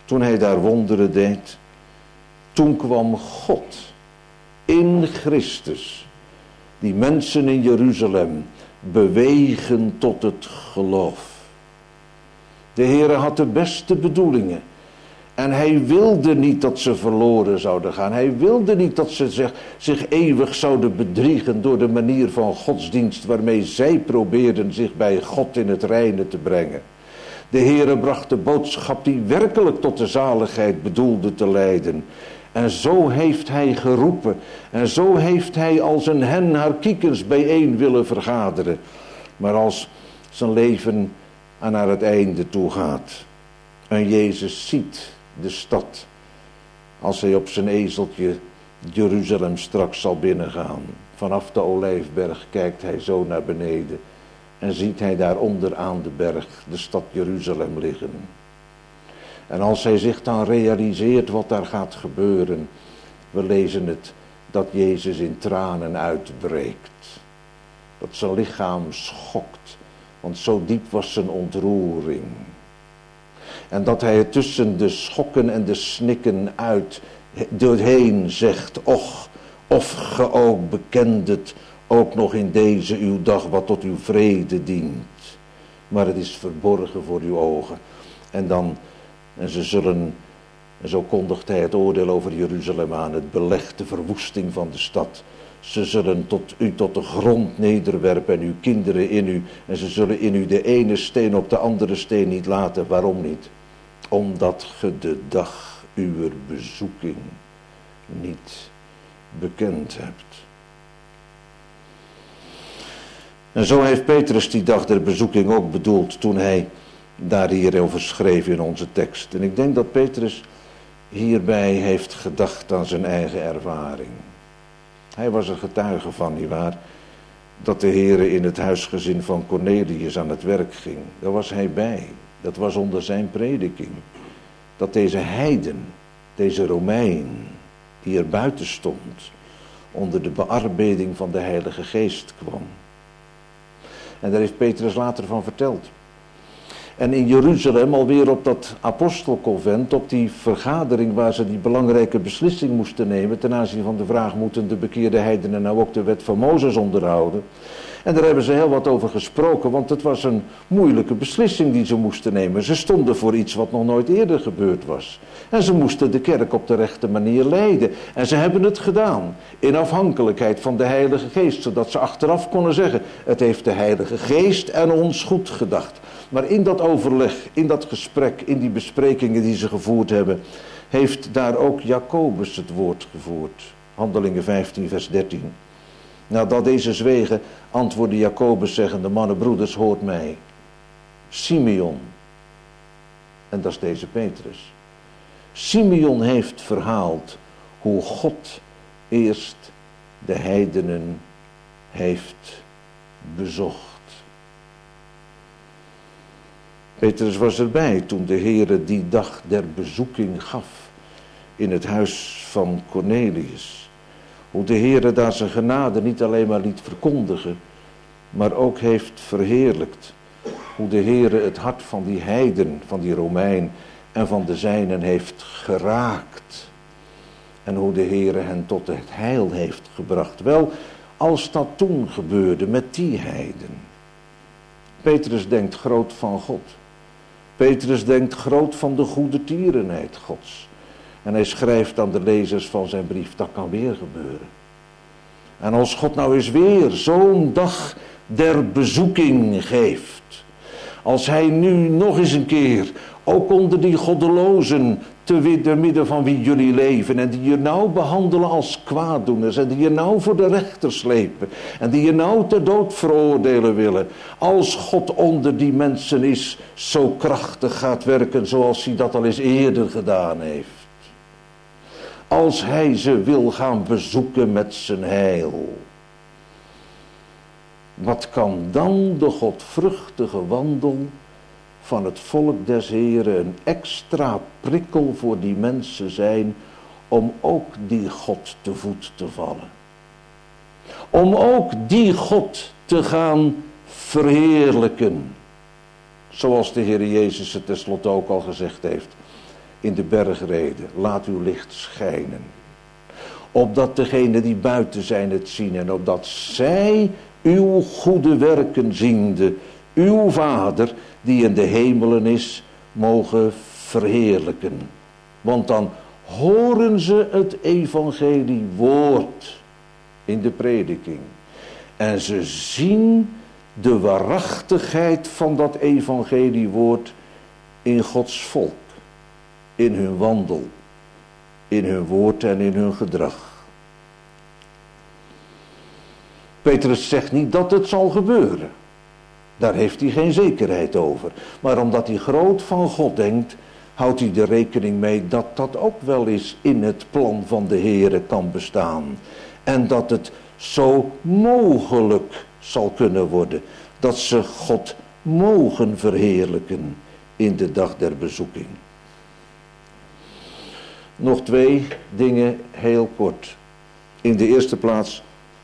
toen hij daar wonderen deed, toen kwam God in Christus die mensen in Jeruzalem bewegen tot het geloof. De Heere had de beste bedoelingen. En hij wilde niet dat ze verloren zouden gaan. Hij wilde niet dat ze zich eeuwig zouden bedriegen door de manier van godsdienst waarmee zij probeerden zich bij God in het reine te brengen. De Heere bracht de boodschap die werkelijk tot de zaligheid bedoelde te leiden. En zo heeft hij geroepen. En zo heeft hij als een hen haar kiekens bijeen willen vergaderen. Maar als zijn leven naar het einde toe gaat. En Jezus ziet de stad. Als hij op zijn ezeltje Jeruzalem straks zal binnengaan. Vanaf de Olijfberg kijkt hij zo naar beneden. En ziet hij daaronder aan de berg de stad Jeruzalem liggen. En als hij zich dan realiseert wat daar gaat gebeuren. We lezen het dat Jezus in tranen uitbreekt. Dat zijn lichaam schokt. Want zo diep was zijn ontroering. En dat hij het tussen de schokken en de snikken doorheen zegt. Och, of ge ook bekendet ook nog in deze uw dag wat tot uw vrede dient. Maar het is verborgen voor uw ogen. En zo kondigt hij het oordeel over Jeruzalem aan. Het beleg, de verwoesting van de stad. Ze zullen u tot de grond nederwerpen en uw kinderen in u. En ze zullen in u de ene steen op de andere steen niet laten. Waarom niet? Omdat ge de dag uw bezoeking niet bekend hebt. En zo heeft Petrus die dag der bezoeking ook bedoeld toen hij daar hierover schreef in onze tekst. En ik denk dat Petrus hierbij heeft gedacht aan zijn eigen ervaring. Hij was er getuige van, nietwaar, dat de Heere in het huisgezin van Cornelius aan het werk ging. Daar was hij bij. Dat was onder zijn prediking. Dat deze heiden, deze Romein, die er buiten stond, onder de bearbeiding van de Heilige Geest kwam. En daar heeft Petrus later van verteld. En in Jeruzalem, alweer op dat apostelconvent, op die vergadering waar ze die belangrijke beslissing moesten nemen ten aanzien van de vraag, moeten de bekeerde heidenen nou ook de wet van Mozes onderhouden? En daar hebben ze heel wat over gesproken, want het was een moeilijke beslissing die ze moesten nemen. Ze stonden voor iets wat nog nooit eerder gebeurd was. En ze moesten de kerk op de rechte manier leiden. En ze hebben het gedaan, in afhankelijkheid van de Heilige Geest, zodat ze achteraf konden zeggen, het heeft de Heilige Geest en ons goed gedacht. Maar in dat overleg, in dat gesprek, in die besprekingen die ze gevoerd hebben, heeft daar ook Jacobus het woord gevoerd. Handelingen 15 vers 13. Nadat deze zwegen, antwoordde Jacobus zeggende, mannen, broeders, hoort mij. Simeon, en dat is deze Petrus. Simeon heeft verhaald hoe God eerst de heidenen heeft bezocht. Petrus was erbij toen de Heere die dag der bezoeking gaf in het huis van Cornelius. Hoe de Heere daar zijn genade niet alleen maar liet verkondigen, maar ook heeft verheerlijkt. Hoe de Heere het hart van die heiden, van die Romein en van de zijnen heeft geraakt. En hoe de Heere hen tot het heil heeft gebracht. Wel, als dat toen gebeurde met die heiden. Petrus denkt groot van God. Petrus denkt groot van de goede tierenheid Gods. En hij schrijft aan de lezers van zijn brief, dat kan weer gebeuren. En als God nou eens weer zo'n dag der bezoeking geeft. Als hij nu nog eens een keer, ook onder die goddelozen, te midden van wie jullie leven. En die je nou behandelen als kwaaddoeners. En die je nou voor de rechter slepen. En die je nou ter dood veroordelen willen. Als God onder die mensen is, zo krachtig gaat werken zoals hij dat al eens eerder gedaan heeft. Als hij ze wil gaan bezoeken met zijn heil. Wat kan dan de godvruchtige wandel van het volk des Heren een extra prikkel voor die mensen zijn om ook die God te voet te vallen. Om ook die God te gaan verheerlijken. Zoals de Heer Jezus het tenslotte ook al gezegd heeft. in de bergrede. Laat uw licht schijnen. Opdat degenen die buiten zijn het zien. En opdat zij uw goede werken ziende, uw Vader die in de hemelen is, mogen verheerlijken. Want dan horen ze het evangeliewoord in de prediking. En ze zien de waarachtigheid van dat evangeliewoord in Gods volk. In hun wandel, in hun woord en in hun gedrag. Petrus zegt niet dat het zal gebeuren. Daar heeft hij geen zekerheid over. Maar omdat hij groot van God denkt, houdt hij er rekening mee dat dat ook wel eens in het plan van de Heere kan bestaan. En dat het zo mogelijk zal kunnen worden. Dat ze God mogen verheerlijken in de dag der bezoeking. Nog 2 dingen heel kort. In de eerste plaats.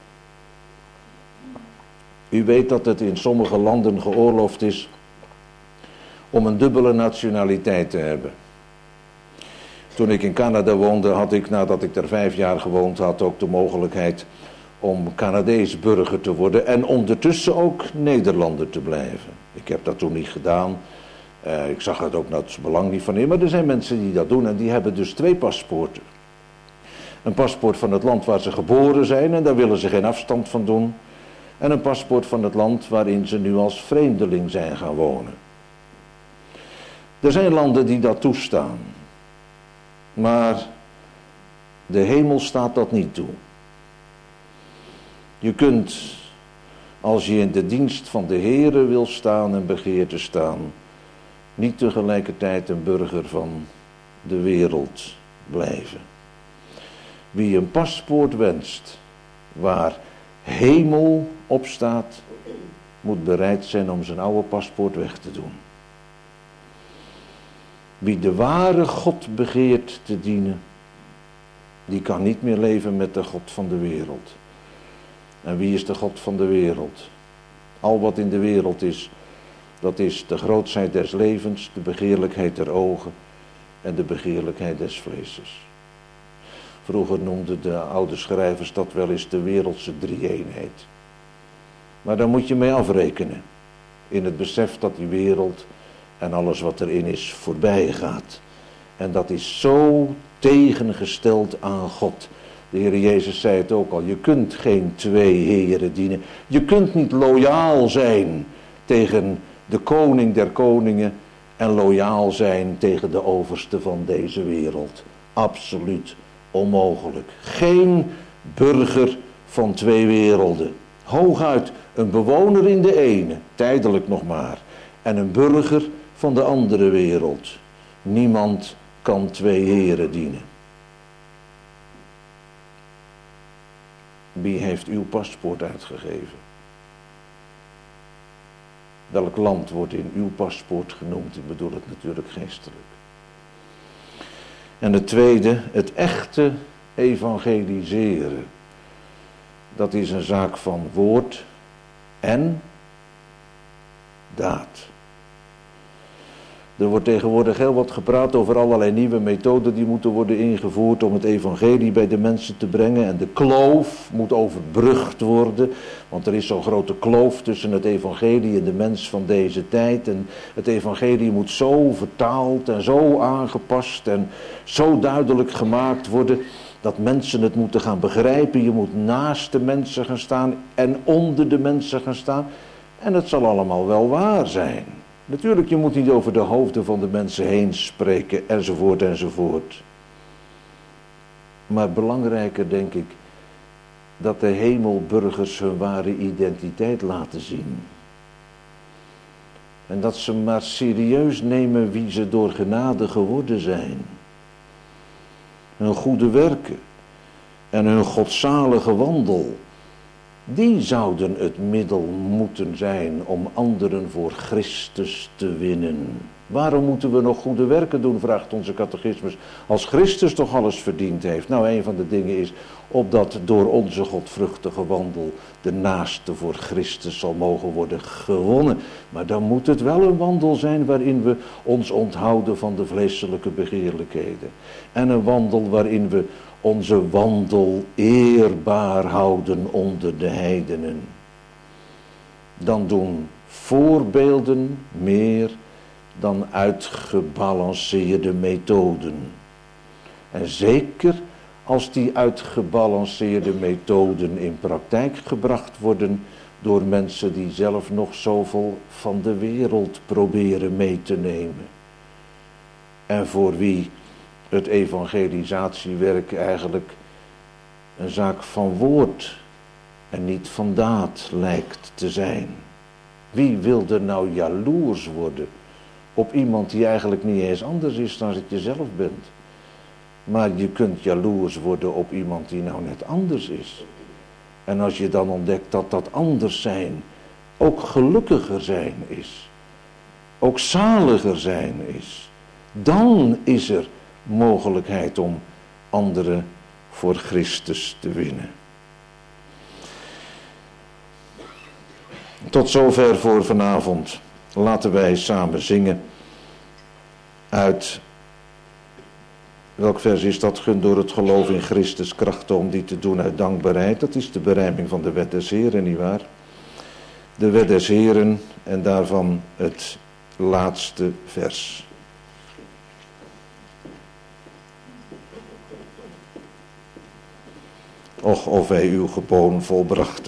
U weet dat het in sommige landen geoorloofd is om een dubbele nationaliteit te hebben. Toen ik in Canada woonde had ik, nadat ik er 5 jaar gewoond had, ook de mogelijkheid om Canadees burger te worden en ondertussen ook Nederlander te blijven. Ik heb dat toen niet gedaan. Ik zag het ook het belang niet van in, maar er zijn mensen die dat doen en die hebben dus 2 paspoorten. Een paspoort van het land waar ze geboren zijn en daar willen ze geen afstand van doen. En een paspoort van het land waarin ze nu als vreemdeling zijn gaan wonen. Er zijn landen die dat toestaan. Maar de hemel staat dat niet toe. Je kunt, als je in de dienst van de Heere wil staan en begeert te staan, niet tegelijkertijd een burger van de wereld blijven. Wie een paspoort wenst waar hemel op staat, moet bereid zijn om zijn oude paspoort weg te doen. Wie de ware God begeert te dienen, die kan niet meer leven met de God van de wereld. En wie is de God van de wereld? Al wat in de wereld is, dat is de grootsheid des levens, de begeerlijkheid der ogen en de begeerlijkheid des vleeses. Vroeger noemden de oude schrijvers dat wel eens de wereldse drie-eenheid. Maar daar moet je mee afrekenen. In het besef dat die wereld en alles wat erin is voorbij gaat. En dat is zo tegengesteld aan God. De Heer Jezus zei het ook al. Je kunt geen 2 heren dienen. Je kunt niet loyaal zijn tegen de koning der koningen en loyaal zijn tegen de overste van deze wereld. Absoluut onmogelijk. Geen burger van 2 werelden. Hooguit een bewoner in de ene, tijdelijk nog maar. En een burger van de andere wereld. Niemand kan 2 heren dienen. Wie heeft uw paspoort uitgegeven? Welk land wordt in uw paspoort genoemd? Ik bedoel het natuurlijk geestelijk. En het tweede, het echte evangeliseren. Dat is een zaak van woord en daad. Er wordt tegenwoordig heel wat gepraat over allerlei nieuwe methoden die moeten worden ingevoerd om het evangelie bij de mensen te brengen. En de kloof moet overbrugd worden, want er is zo'n grote kloof tussen het evangelie en de mens van deze tijd. En het evangelie moet zo vertaald en zo aangepast en zo duidelijk gemaakt worden dat mensen het moeten gaan begrijpen. Je moet naast de mensen gaan staan en onder de mensen gaan staan. En het zal allemaal wel waar zijn. Natuurlijk, je moet niet over de hoofden van de mensen heen spreken, enzovoort, enzovoort. Maar belangrijker denk ik, dat de hemelburgers hun ware identiteit laten zien. En dat ze maar serieus nemen wie ze door genade geworden zijn. Hun goede werken en hun godzalige wandel. Die zouden het middel moeten zijn om anderen voor Christus te winnen. Waarom moeten we nog goede werken doen, vraagt onze catechismus, als Christus toch alles verdiend heeft? Nou, een van de dingen is, opdat door onze godvruchtige wandel de naaste voor Christus zal mogen worden gewonnen. Maar dan moet het wel een wandel zijn waarin we ons onthouden van de vleeselijke begeerlijkheden. En een wandel waarin we onze wandel eerbaar houden onder de heidenen. Dan doen voorbeelden meer dan uitgebalanceerde methoden. En zeker als die uitgebalanceerde methoden in praktijk gebracht worden door mensen die zelf nog zoveel van de wereld proberen mee te nemen. En voor wie het evangelisatiewerk eigenlijk een zaak van woord en niet van daad lijkt te zijn. Wie wil er nou jaloers worden op iemand die eigenlijk niet eens anders is dan dat je zelf bent? Maar je kunt jaloers worden op iemand die nou net anders is. En als je dan ontdekt dat dat anders zijn ook gelukkiger zijn is, ook zaliger zijn is, dan is er mogelijkheid om anderen voor Christus te winnen. Tot zover voor vanavond. Laten wij samen zingen uit, welk vers is dat? Gun door het geloof in Christus krachten om die te doen uit dankbaarheid. Dat is de berijming van de wet des Heren, nietwaar? De wet des Heren en daarvan het laatste vers. Och, of wij uw geboden volbrachten.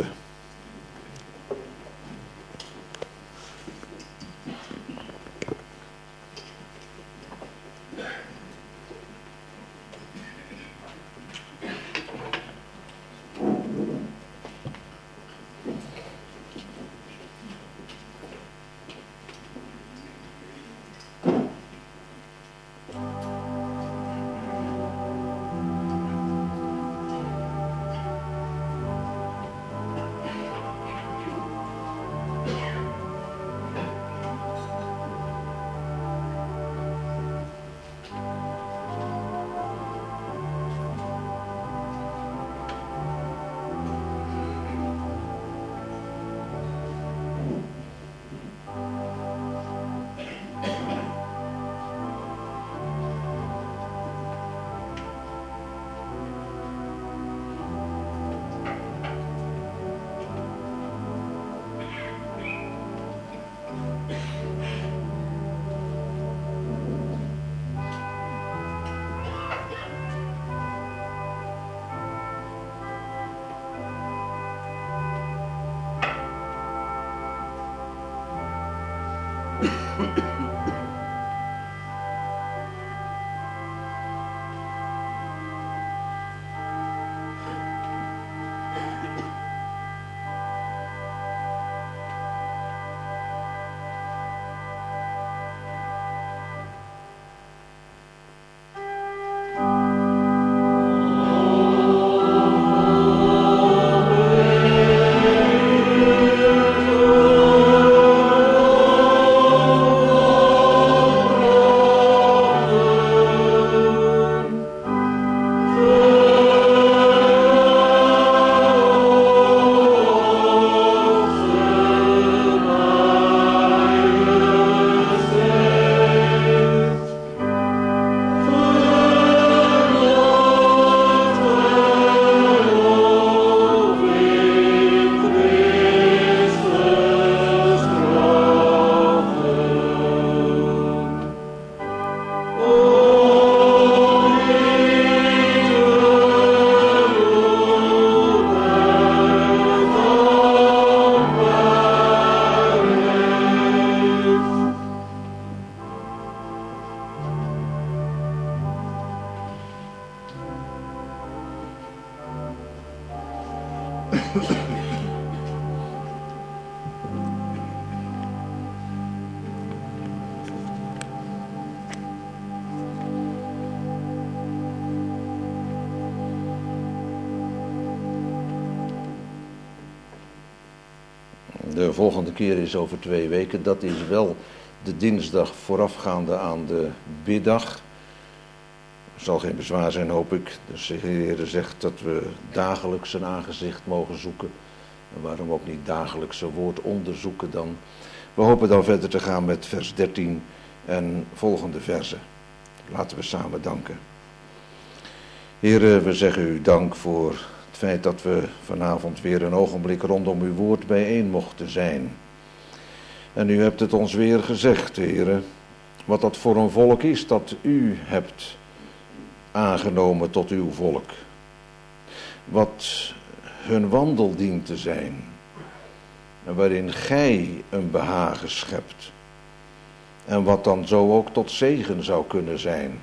De volgende keer is over 2 weken. Dat is wel de dinsdag voorafgaande aan de biddag. Er zal geen bezwaar zijn, hoop ik. Dus de Heer zegt dat we dagelijks zijn aangezicht mogen zoeken. En waarom ook niet dagelijks zijn woord onderzoeken dan. We hopen dan verder te gaan met vers 13 en volgende versen. Laten we samen danken. Heer, we zeggen u dank voor het feit dat we vanavond weer een ogenblik rondom uw woord bijeen mochten zijn. En u hebt het ons weer gezegd, Heer, wat dat voor een volk is dat u hebt aangenomen tot uw volk. Wat hun wandel dient te zijn. En waarin gij een behagen schept. En wat dan zo ook tot zegen zou kunnen zijn.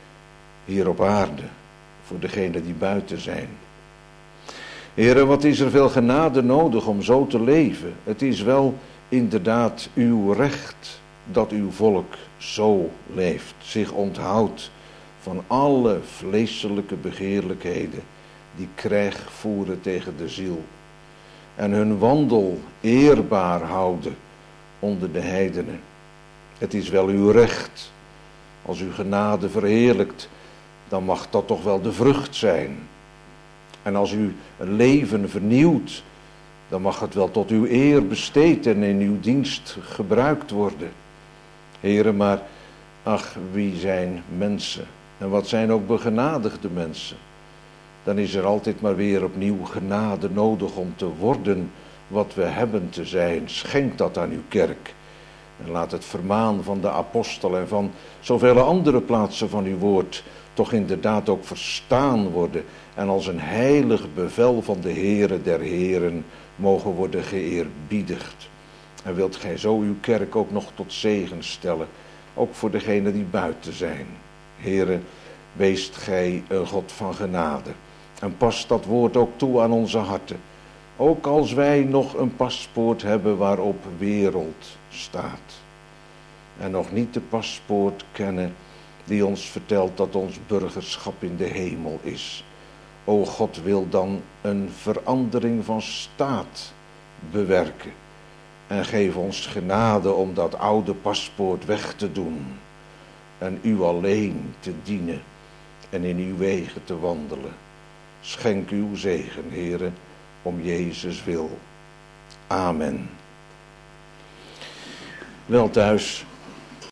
Hier op aarde. Voor degenen die buiten zijn. Heere, wat is er veel genade nodig om zo te leven. Het is wel inderdaad uw recht dat uw volk zo leeft. Zich onthoudt van alle vleeselijke begeerlijkheden die krijg voeren tegen de ziel. En hun wandel eerbaar houden onder de heidenen. Het is wel uw recht. Als u genade verheerlijkt, dan mag dat toch wel de vrucht zijn. En als u een leven vernieuwt, dan mag het wel tot uw eer besteed en in uw dienst gebruikt worden. Heren, maar ach, wie zijn mensen? En wat zijn ook begenadigde mensen? Dan is er altijd maar weer opnieuw genade nodig om te worden wat we hebben te zijn. Schenk dat aan uw kerk. En laat het vermaan van de apostel en van zoveel andere plaatsen van uw woord toch inderdaad ook verstaan worden. En als een heilig bevel van de Heere der Heren mogen worden geëerbiedigd. En wilt gij zo uw kerk ook nog tot zegen stellen. Ook voor degenen die buiten zijn. Heere, weest gij een God van genade. En pas dat woord ook toe aan onze harten. Ook als wij nog een paspoort hebben waarop wereld staat. En nog niet de paspoort kennen die ons vertelt dat ons burgerschap in de hemel is. O God wil dan een verandering van staat bewerken. En geef ons genade om dat oude paspoort weg te doen. En u alleen te dienen en in uw wegen te wandelen. Schenk uw zegen, Heere, om Jezus wil. Amen. Wel thuis.